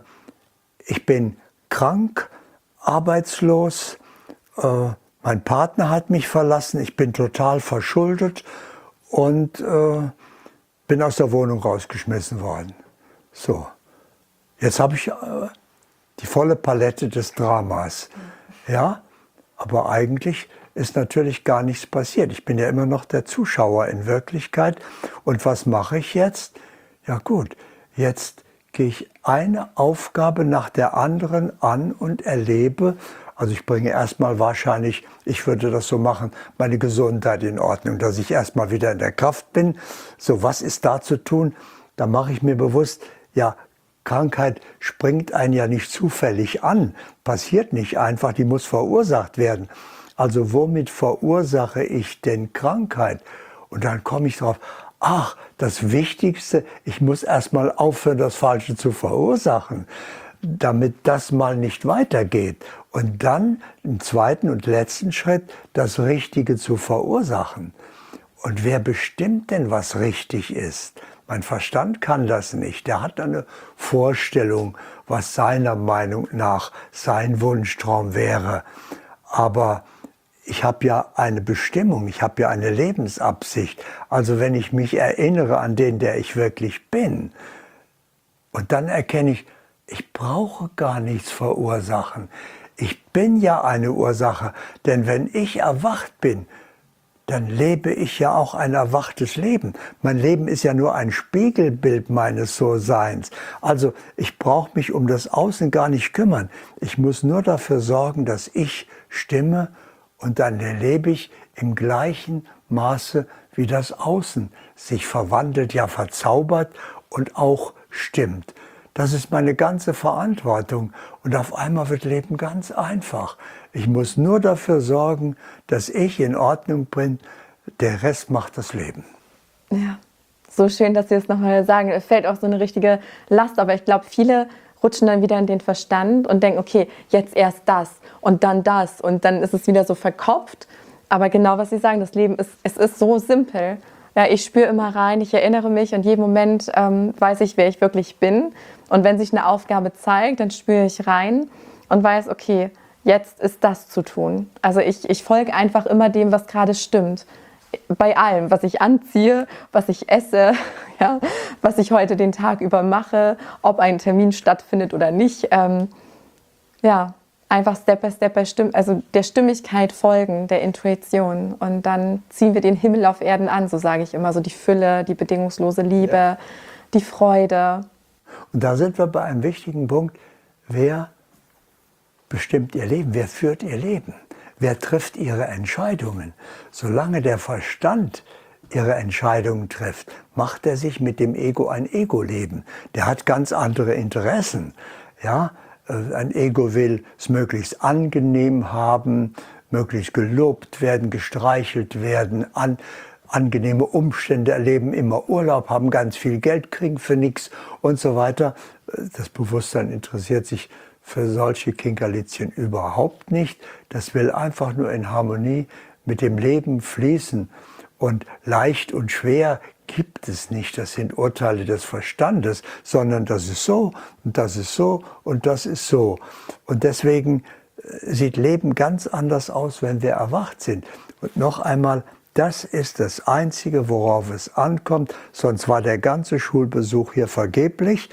ich bin krank, arbeitslos, äh, mein Partner hat mich verlassen, ich bin total verschuldet und äh, bin aus der Wohnung rausgeschmissen worden. So, jetzt habe ich... Äh, die volle Palette des Dramas. Ja, aber eigentlich ist natürlich gar nichts passiert. Ich bin ja immer noch der Zuschauer in Wirklichkeit. Und was mache ich jetzt? Ja gut, jetzt gehe ich eine Aufgabe nach der anderen an und erlebe, also ich bringe erstmal wahrscheinlich, ich würde das so machen, meine Gesundheit in Ordnung, dass ich erstmal wieder in der Kraft bin. So, was ist da zu tun? Da mache ich mir bewusst, ja, Krankheit springt einen ja nicht zufällig an, passiert nicht einfach, die muss verursacht werden. Also womit verursache ich denn Krankheit? Und dann komme ich drauf, ach, das Wichtigste, ich muss erstmal aufhören, das Falsche zu verursachen, damit das mal nicht weitergeht. Und dann im zweiten und letzten Schritt das Richtige zu verursachen. Und wer bestimmt denn, was richtig ist? Mein Verstand kann das nicht. Der hat eine Vorstellung, was seiner Meinung nach sein Wunschtraum wäre. Aber ich habe ja eine Bestimmung, ich habe ja eine Lebensabsicht. Also wenn ich mich erinnere an den, der ich wirklich bin, und dann erkenne ich, ich brauche gar nichts verursachen. Ich bin ja eine Ursache, denn wenn ich erwacht bin, dann lebe ich ja auch ein erwachtes Leben. Mein Leben ist ja nur ein Spiegelbild meines So-Seins. Also ich brauche mich um das Außen gar nicht kümmern. Ich muss nur dafür sorgen, dass ich stimme und dann lebe ich im gleichen Maße wie das Außen sich verwandelt, ja verzaubert und auch stimmt. Das ist meine ganze Verantwortung und auf einmal wird Leben ganz einfach. Ich muss nur dafür sorgen, dass ich in Ordnung bin. Der Rest macht das Leben. Ja, so schön, dass Sie es nochmal sagen. Es fällt auch so eine richtige Last, aber ich glaube, viele rutschen dann wieder in den Verstand und denken, okay, jetzt erst das und dann das und dann ist es wieder so verkopft. Aber genau, was Sie sagen, das Leben ist, es ist so simpel. Ja, ich spüre immer rein, ich erinnere mich und jeden Moment ähm, weiß ich, wer ich wirklich bin. Und wenn sich eine Aufgabe zeigt, dann spüre ich rein und weiß, okay, jetzt ist das zu tun. Also ich, ich folge einfach immer dem, was gerade stimmt. Bei allem, was ich anziehe, was ich esse, ja, was ich heute den Tag über mache, ob ein Termin stattfindet oder nicht. Ähm, ja, einfach Step by Step bei Stimm also der Stimmigkeit folgen, der Intuition. Und dann ziehen wir den Himmel auf Erden an, so sage ich immer. So die Fülle, die bedingungslose Liebe, Ja. Die Freude. Und da sind wir bei einem wichtigen Punkt. Wer bestimmt ihr Leben? Wer führt ihr Leben? Wer trifft ihre Entscheidungen? Solange der Verstand ihre Entscheidungen trifft, macht er sich mit dem Ego ein Ego-Leben. Der hat ganz andere Interessen. Ja? Ein Ego will es möglichst angenehm haben, möglichst gelobt werden, gestreichelt werden, an, angenehme Umstände erleben, immer Urlaub haben, ganz viel Geld kriegen für nichts und so weiter. Das Bewusstsein interessiert sich für solche Kinkerlitzchen überhaupt nicht. Das will einfach nur in Harmonie mit dem Leben fließen. Und leicht und schwer gibt es nicht. Das sind Urteile des Verstandes, sondern das ist so und das ist so und das ist so. Und deswegen sieht Leben ganz anders aus, wenn wir erwacht sind. Und noch einmal, das ist das Einzige, worauf es ankommt. Sonst war der ganze Schulbesuch hier vergeblich.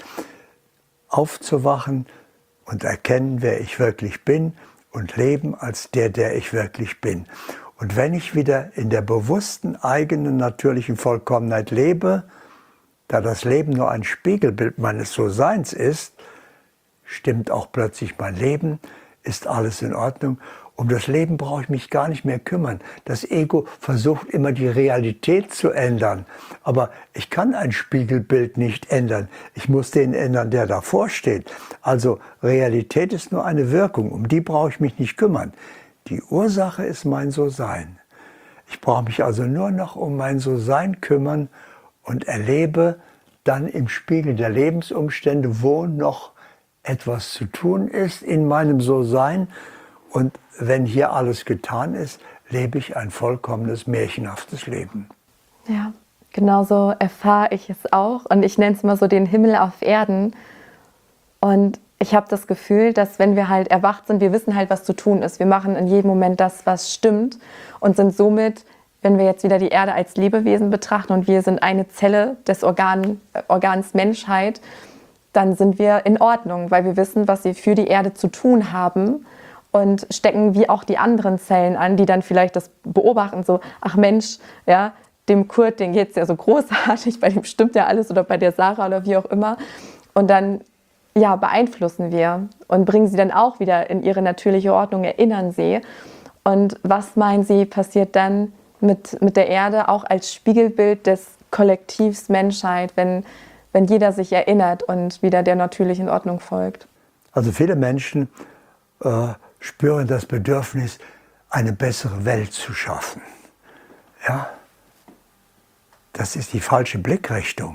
Aufzuwachen und erkennen, wer ich wirklich bin und leben als der, der ich wirklich bin. Und wenn ich wieder in der bewussten, eigenen, natürlichen Vollkommenheit lebe, da das Leben nur ein Spiegelbild meines So-Seins ist, stimmt auch plötzlich mein Leben, ist alles in Ordnung. Um das Leben brauche ich mich gar nicht mehr kümmern. Das Ego versucht immer die Realität zu ändern. Aber ich kann ein Spiegelbild nicht ändern. Ich muss den ändern, der davor steht. Also Realität ist nur eine Wirkung, um die brauche ich mich nicht kümmern. Die Ursache ist mein So-Sein. Ich brauche mich also nur noch um mein So-Sein kümmern und erlebe dann im Spiegel der Lebensumstände, wo noch etwas zu tun ist in meinem So-Sein. Und wenn hier alles getan ist, lebe ich ein vollkommenes, märchenhaftes Leben. Ja, genauso erfahre ich es auch. Und ich nenne es mal so den Himmel auf Erden. Und ich habe das Gefühl, dass wenn wir halt erwacht sind, wir wissen halt, was zu tun ist. Wir machen in jedem Moment das, was stimmt und sind somit, wenn wir jetzt wieder die Erde als Lebewesen betrachten und wir sind eine Zelle des Organ, äh, Organs Menschheit, dann sind wir in Ordnung, weil wir wissen, was wir für die Erde zu tun haben und stecken wie auch die anderen Zellen an, die dann vielleicht das beobachten, so, ach Mensch, ja, dem Kurt, den geht es ja so großartig, bei dem stimmt ja alles oder bei der Sarah oder wie auch immer. Und dann ja, beeinflussen wir und bringen sie dann auch wieder in ihre natürliche Ordnung, erinnern sie. Und was meinen Sie, passiert dann mit, mit der Erde auch als Spiegelbild des Kollektivs Menschheit, wenn, wenn jeder sich erinnert und wieder der natürlichen Ordnung folgt? Also viele Menschen äh, spüren das Bedürfnis, eine bessere Welt zu schaffen. Ja? Das ist die falsche Blickrichtung.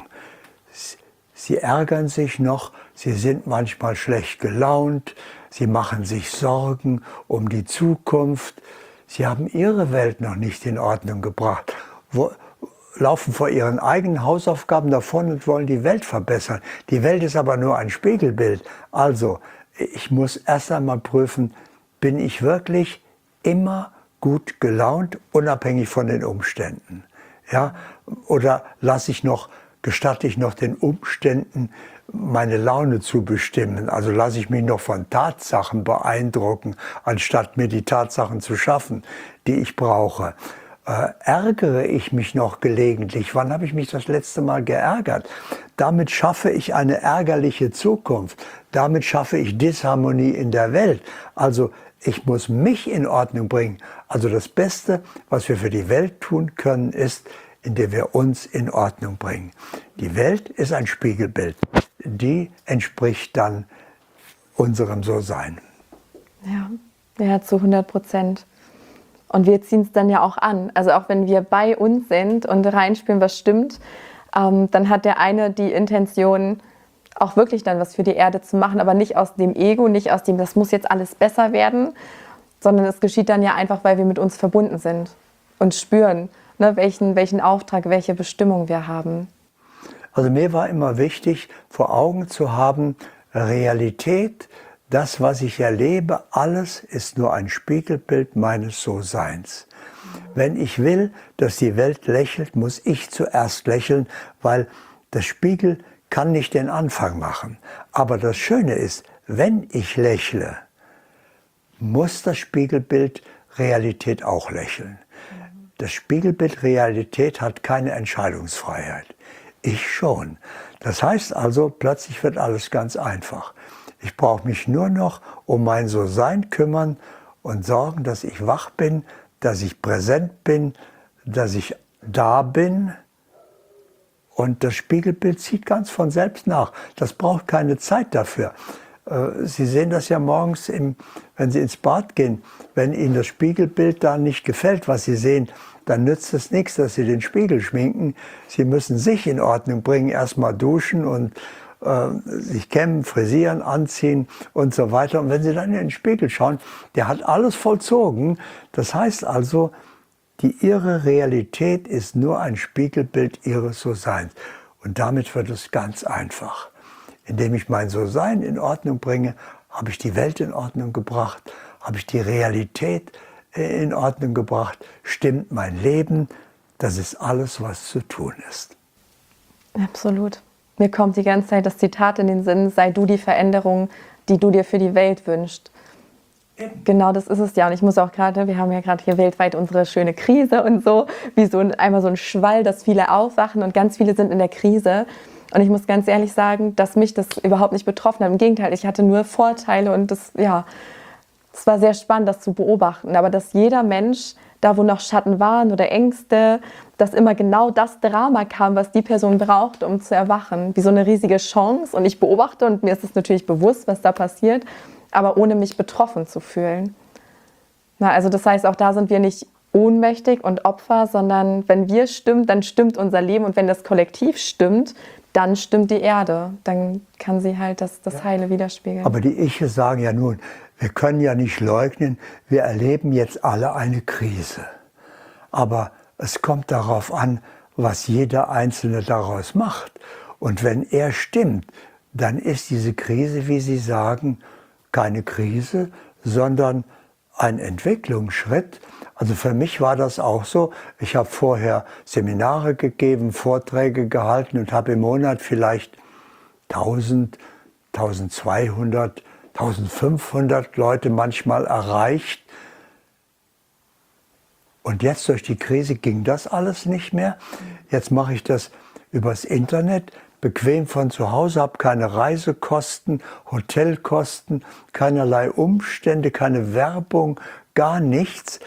Sie ärgern sich noch, sie sind manchmal schlecht gelaunt, sie machen sich Sorgen um die Zukunft. Sie haben ihre Welt noch nicht in Ordnung gebracht, Wo, laufen vor ihren eigenen Hausaufgaben davon und wollen die Welt verbessern. Die Welt ist aber nur ein Spiegelbild. Also, ich muss erst einmal prüfen, bin ich wirklich immer gut gelaunt, unabhängig von den Umständen? Ja? Oder lasse ich noch gestatte ich noch den Umständen, meine Laune zu bestimmen. Also lasse ich mich noch von Tatsachen beeindrucken, anstatt mir die Tatsachen zu schaffen, die ich brauche. Äh, ärgere ich mich noch gelegentlich? Wann habe ich mich das letzte Mal geärgert? Damit schaffe ich eine ärgerliche Zukunft. Damit schaffe ich Disharmonie in der Welt. Also ich muss mich in Ordnung bringen. Also das Beste, was wir für die Welt tun können, ist, indem wir uns in Ordnung bringen. Die Welt ist ein Spiegelbild. Die entspricht dann unserem So-Sein. Ja, ja, zu hundert Prozent. Und wir ziehen es dann ja auch an. Also auch wenn wir bei uns sind und reinspüren, was stimmt, ähm, dann hat der eine die Intention, auch wirklich dann was für die Erde zu machen, aber nicht aus dem Ego, nicht aus dem, das muss jetzt alles besser werden, sondern es geschieht dann ja einfach, weil wir mit uns verbunden sind und spüren, Ne, welchen, welchen Auftrag, welche Bestimmung wir haben. Also mir war immer wichtig, vor Augen zu haben, Realität, das, was ich erlebe, alles ist nur ein Spiegelbild meines So-Seins. Wenn ich will, dass die Welt lächelt, muss ich zuerst lächeln, weil das Spiegel kann nicht den Anfang machen. Aber das Schöne ist, wenn ich lächle, muss das Spiegelbild Realität auch lächeln. Das Spiegelbild Realität hat keine Entscheidungsfreiheit. Ich schon. Das heißt also, plötzlich wird alles ganz einfach. Ich brauche mich nur noch um mein So-Sein kümmern und sorgen, dass ich wach bin, dass ich präsent bin, dass ich da bin. Und das Spiegelbild zieht ganz von selbst nach. Das braucht keine Zeit dafür. Sie sehen das ja morgens, im, wenn Sie ins Bad gehen. Wenn Ihnen das Spiegelbild da nicht gefällt, was Sie sehen, dann nützt es nichts, dass Sie den Spiegel schminken. Sie müssen sich in Ordnung bringen, erstmal duschen und äh, sich kämmen, frisieren, anziehen und so weiter. Und wenn Sie dann in den Spiegel schauen, der hat alles vollzogen. Das heißt also, die Ihre Realität ist nur ein Spiegelbild Ihres So-Seins. Und damit wird es ganz einfach. Indem ich mein So-Sein in Ordnung bringe, habe ich die Welt in Ordnung gebracht, habe ich die Realität in Ordnung gebracht, stimmt mein Leben. Das ist alles, was zu tun ist. Absolut. Mir kommt die ganze Zeit das Zitat in den Sinn: Sei du die Veränderung, die du dir für die Welt wünschst. Eben. Genau, das ist es ja. Und ich muss auch gerade, wir haben ja gerade hier weltweit unsere schöne Krise und so, wie so ein, einmal so ein Schwall, dass viele aufwachen und ganz viele sind in der Krise. Und ich muss ganz ehrlich sagen, dass mich das überhaupt nicht betroffen hat. Im Gegenteil, ich hatte nur Vorteile und das, ja, es war sehr spannend, das zu beobachten. Aber dass jeder Mensch, da wo noch Schatten waren oder Ängste, dass immer genau das Drama kam, was die Person braucht, um zu erwachen. Wie so eine riesige Chance. Und ich beobachte und mir ist es natürlich bewusst, was da passiert, aber ohne mich betroffen zu fühlen. Na, also das heißt, auch da sind wir nicht ohnmächtig und Opfer, sondern wenn wir stimmen, dann stimmt unser Leben. Und wenn das Kollektiv stimmt, dann stimmt die Erde. Dann kann sie halt das, das Heile widerspiegeln. Aber die Iche sagen ja nun, wir können ja nicht leugnen, wir erleben jetzt alle eine Krise. Aber es kommt darauf an, was jeder Einzelne daraus macht. Und wenn er stimmt, dann ist diese Krise, wie Sie sagen, keine Krise, sondern ein Entwicklungsschritt. Also für mich war das auch so. Ich habe vorher Seminare gegeben, Vorträge gehalten und habe im Monat vielleicht tausend, tausendzweihundert, tausendfünfhundert Leute manchmal erreicht. Und jetzt durch die Krise ging das alles nicht mehr. Jetzt mache ich das übers Internet, bequem von zu Hause, habe keine Reisekosten, Hotelkosten, keinerlei Umstände, keine Werbung, gar nichts.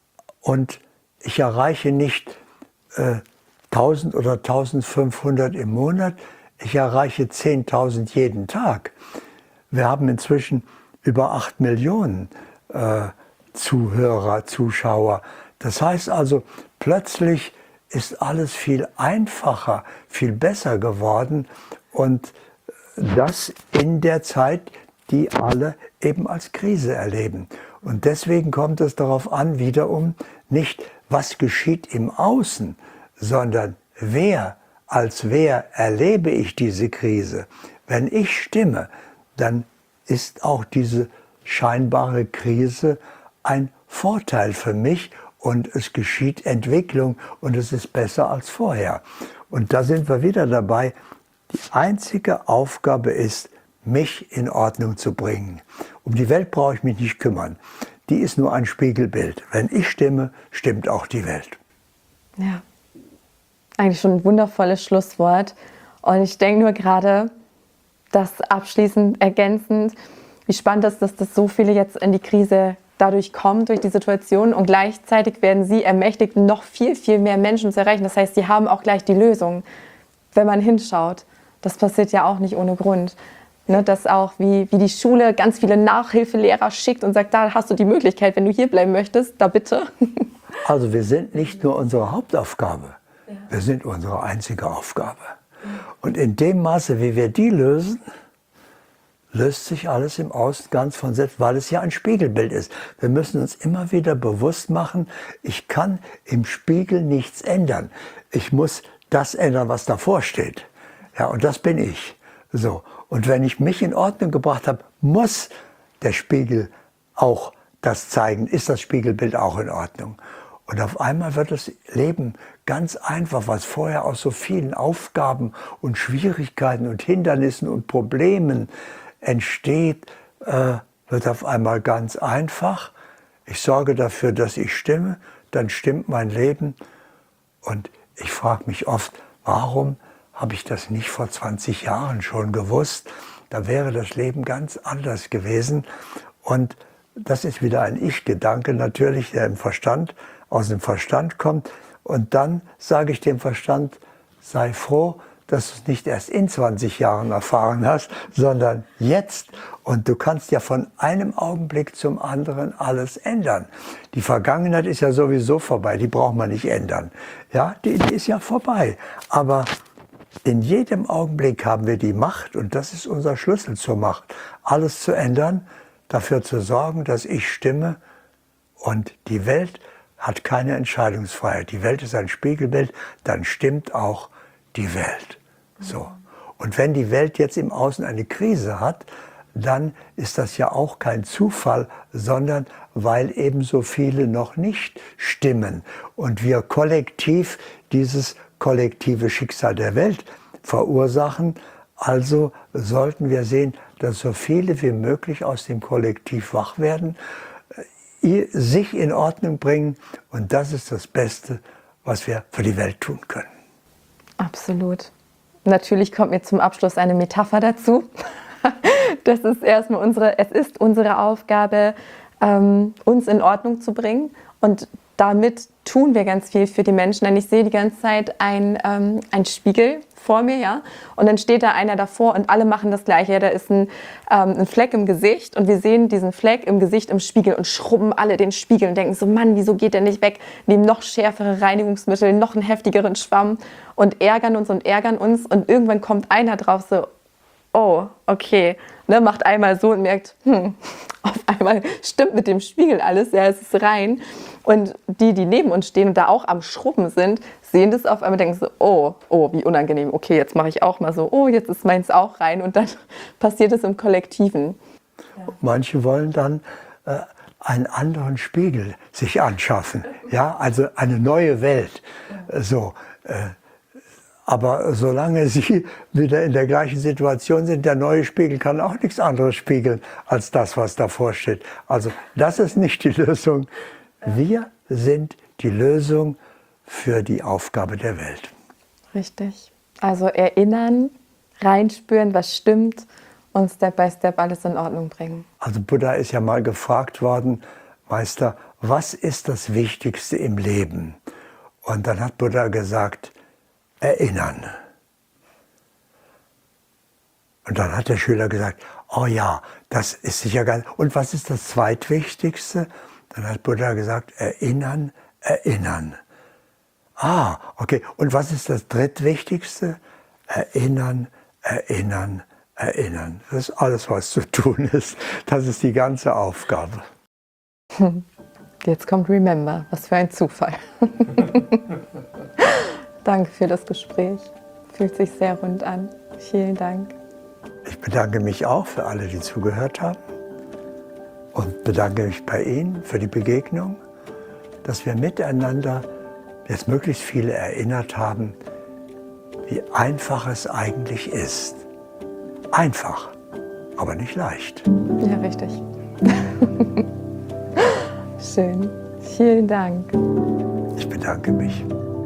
Und ich erreiche nicht äh, tausend oder eintausendfünfhundert im Monat, ich erreiche zehntausend jeden Tag. Wir haben inzwischen über acht Millionen äh, Zuhörer, Zuschauer. Das heißt also, plötzlich ist alles viel einfacher, viel besser geworden und das in der Zeit, die alle eben als Krise erleben. Und deswegen kommt es darauf an, wiederum nicht, was geschieht im Außen, sondern wer, als wer erlebe ich diese Krise. Wenn ich stimme, dann ist auch diese scheinbare Krise ein Vorteil für mich und es geschieht Entwicklung und es ist besser als vorher. Und da sind wir wieder dabei, die einzige Aufgabe ist, mich in Ordnung zu bringen. Um die Welt brauche ich mich nicht kümmern. Die ist nur ein Spiegelbild. Wenn ich stimme, stimmt auch die Welt. Ja, eigentlich schon ein wundervolles Schlusswort. Und ich denke nur gerade, das abschließend, ergänzend, wie spannend ist, dass das so viele jetzt in die Krise dadurch kommen, durch die Situation. Und gleichzeitig werden sie ermächtigt, noch viel, viel mehr Menschen zu erreichen. Das heißt, sie haben auch gleich die Lösung, wenn man hinschaut. Das passiert ja auch nicht ohne Grund. Ne, dass auch wie, wie die Schule ganz viele Nachhilfelehrer schickt und sagt, da hast du die Möglichkeit, wenn du hier bleiben möchtest, da bitte. Also wir sind nicht nur unsere Hauptaufgabe, ja. Wir sind unsere einzige Aufgabe. Ja. Und in dem Maße, wie wir die lösen, löst sich alles im Außen ganz von selbst, weil es ja ein Spiegelbild ist. Wir müssen uns immer wieder bewusst machen, ich kann im Spiegel nichts ändern. Ich muss das ändern, was davor steht. Ja, und das bin ich. So. Und wenn ich mich in Ordnung gebracht habe, muss der Spiegel auch das zeigen, ist das Spiegelbild auch in Ordnung. Und auf einmal wird das Leben ganz einfach, was vorher aus so vielen Aufgaben und Schwierigkeiten und Hindernissen und Problemen entsteht, äh, wird auf einmal ganz einfach. Ich sorge dafür, dass ich stimme, dann stimmt mein Leben. Und ich frage mich oft, warum habe ich das nicht vor zwanzig Jahren schon gewusst, da wäre das Leben ganz anders gewesen. Und das ist wieder ein Ich-Gedanke natürlich, der im Verstand, aus dem Verstand kommt. Und dann sage ich dem Verstand, sei froh, dass du es nicht erst in zwanzig Jahren erfahren hast, sondern jetzt. Und du kannst ja von einem Augenblick zum anderen alles ändern. Die Vergangenheit ist ja sowieso vorbei, die braucht man nicht ändern. Ja, die, die ist ja vorbei. Aber in jedem Augenblick haben wir die Macht, und das ist unser Schlüssel zur Macht, alles zu ändern, dafür zu sorgen, dass ich stimme. Und die Welt hat keine Entscheidungsfreiheit. Die Welt ist ein Spiegelbild, dann stimmt auch die Welt. So. Und wenn die Welt jetzt im Außen eine Krise hat, dann ist das ja auch kein Zufall, sondern weil eben so viele noch nicht stimmen und wir kollektiv dieses kollektive Schicksal der Welt verursachen. Also sollten wir sehen, dass so viele wie möglich aus dem Kollektiv wach werden, sich in Ordnung bringen, und das ist das Beste, was wir für die Welt tun können. Absolut. Natürlich kommt mir zum Abschluss eine Metapher dazu. Das ist erstmal unsere, es ist unsere Aufgabe, ähm, uns in Ordnung zu bringen, und damit tun wir ganz viel für die Menschen, denn ich sehe die ganze Zeit ein, ähm, ein Spiegel vor mir, ja, und dann steht da einer davor und alle machen das Gleiche. Ja, da ist ein, ähm, ein Fleck im Gesicht und wir sehen diesen Fleck im Gesicht im Spiegel und schrubben alle den Spiegel und denken so, Mann, wieso geht der nicht weg? Nehmen noch schärfere Reinigungsmittel, noch einen heftigeren Schwamm und ärgern uns und ärgern uns, und irgendwann kommt einer drauf so, oh, okay, ne, macht einmal so und merkt, hm, auf einmal stimmt mit dem Spiegel alles, ja, es ist rein. Und die, die neben uns stehen und da auch am Schrubben sind, sehen das auf einmal, denken so, oh, oh, wie unangenehm, okay, jetzt mache ich auch mal so, oh, jetzt ist meins auch rein, und dann passiert es im Kollektiven. Ja. Manche wollen dann äh, einen anderen Spiegel sich anschaffen, ja, also eine neue Welt, ja. so. Äh, Aber solange Sie wieder in der gleichen Situation sind, der neue Spiegel kann auch nichts anderes spiegeln als das, was davor steht. Also das ist nicht die Lösung. Wir sind die Lösung für die Aufgabe der Welt. Richtig. Also erinnern, reinspüren, was stimmt, und Step by Step alles in Ordnung bringen. Also Buddha ist ja mal gefragt worden, Meister, was ist das Wichtigste im Leben? Und dann hat Buddha gesagt, erinnern. Und dann hat der Schüler gesagt, oh ja, das ist sicher ganz. Und was ist das Zweitwichtigste? Dann hat Buddha gesagt, erinnern, erinnern. Ah, okay. Und was ist das Drittwichtigste? Erinnern, erinnern, erinnern. Das ist alles, was zu tun ist. Das ist die ganze Aufgabe. Jetzt kommt Remember. Was für ein Zufall. Danke für das Gespräch. Fühlt sich sehr rund an. Vielen Dank. Ich bedanke mich auch für alle, die zugehört haben, und bedanke mich bei Ihnen für die Begegnung, dass wir miteinander jetzt möglichst viele erinnert haben, wie einfach es eigentlich ist. Einfach, aber nicht leicht. Ja, richtig. Schön. Vielen Dank. Ich bedanke mich.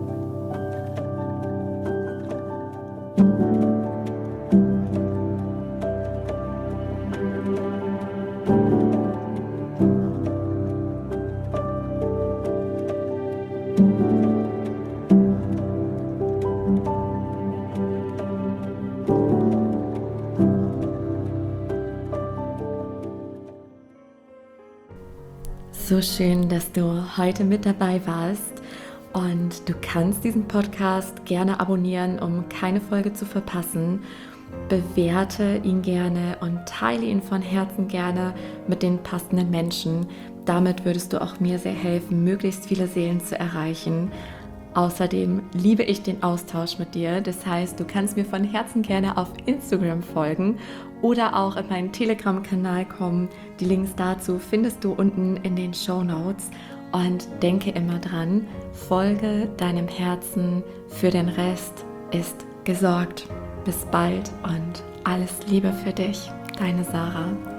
So schön, dass du heute mit dabei warst, und du kannst diesen Podcast gerne abonnieren, um keine Folge zu verpassen. Bewerte ihn gerne und teile ihn von Herzen gerne mit den passenden Menschen. Damit würdest du auch mir sehr helfen, möglichst viele Seelen zu erreichen. Außerdem liebe ich den Austausch mit dir. Das heißt, du kannst mir von Herzen gerne auf Instagram folgen oder auch in meinen Telegram-Kanal kommen. Die Links dazu findest du unten in den Shownotes. Und denke immer dran, folge deinem Herzen, für den Rest ist gesorgt. Bis bald und alles Liebe für dich, deine Sarah.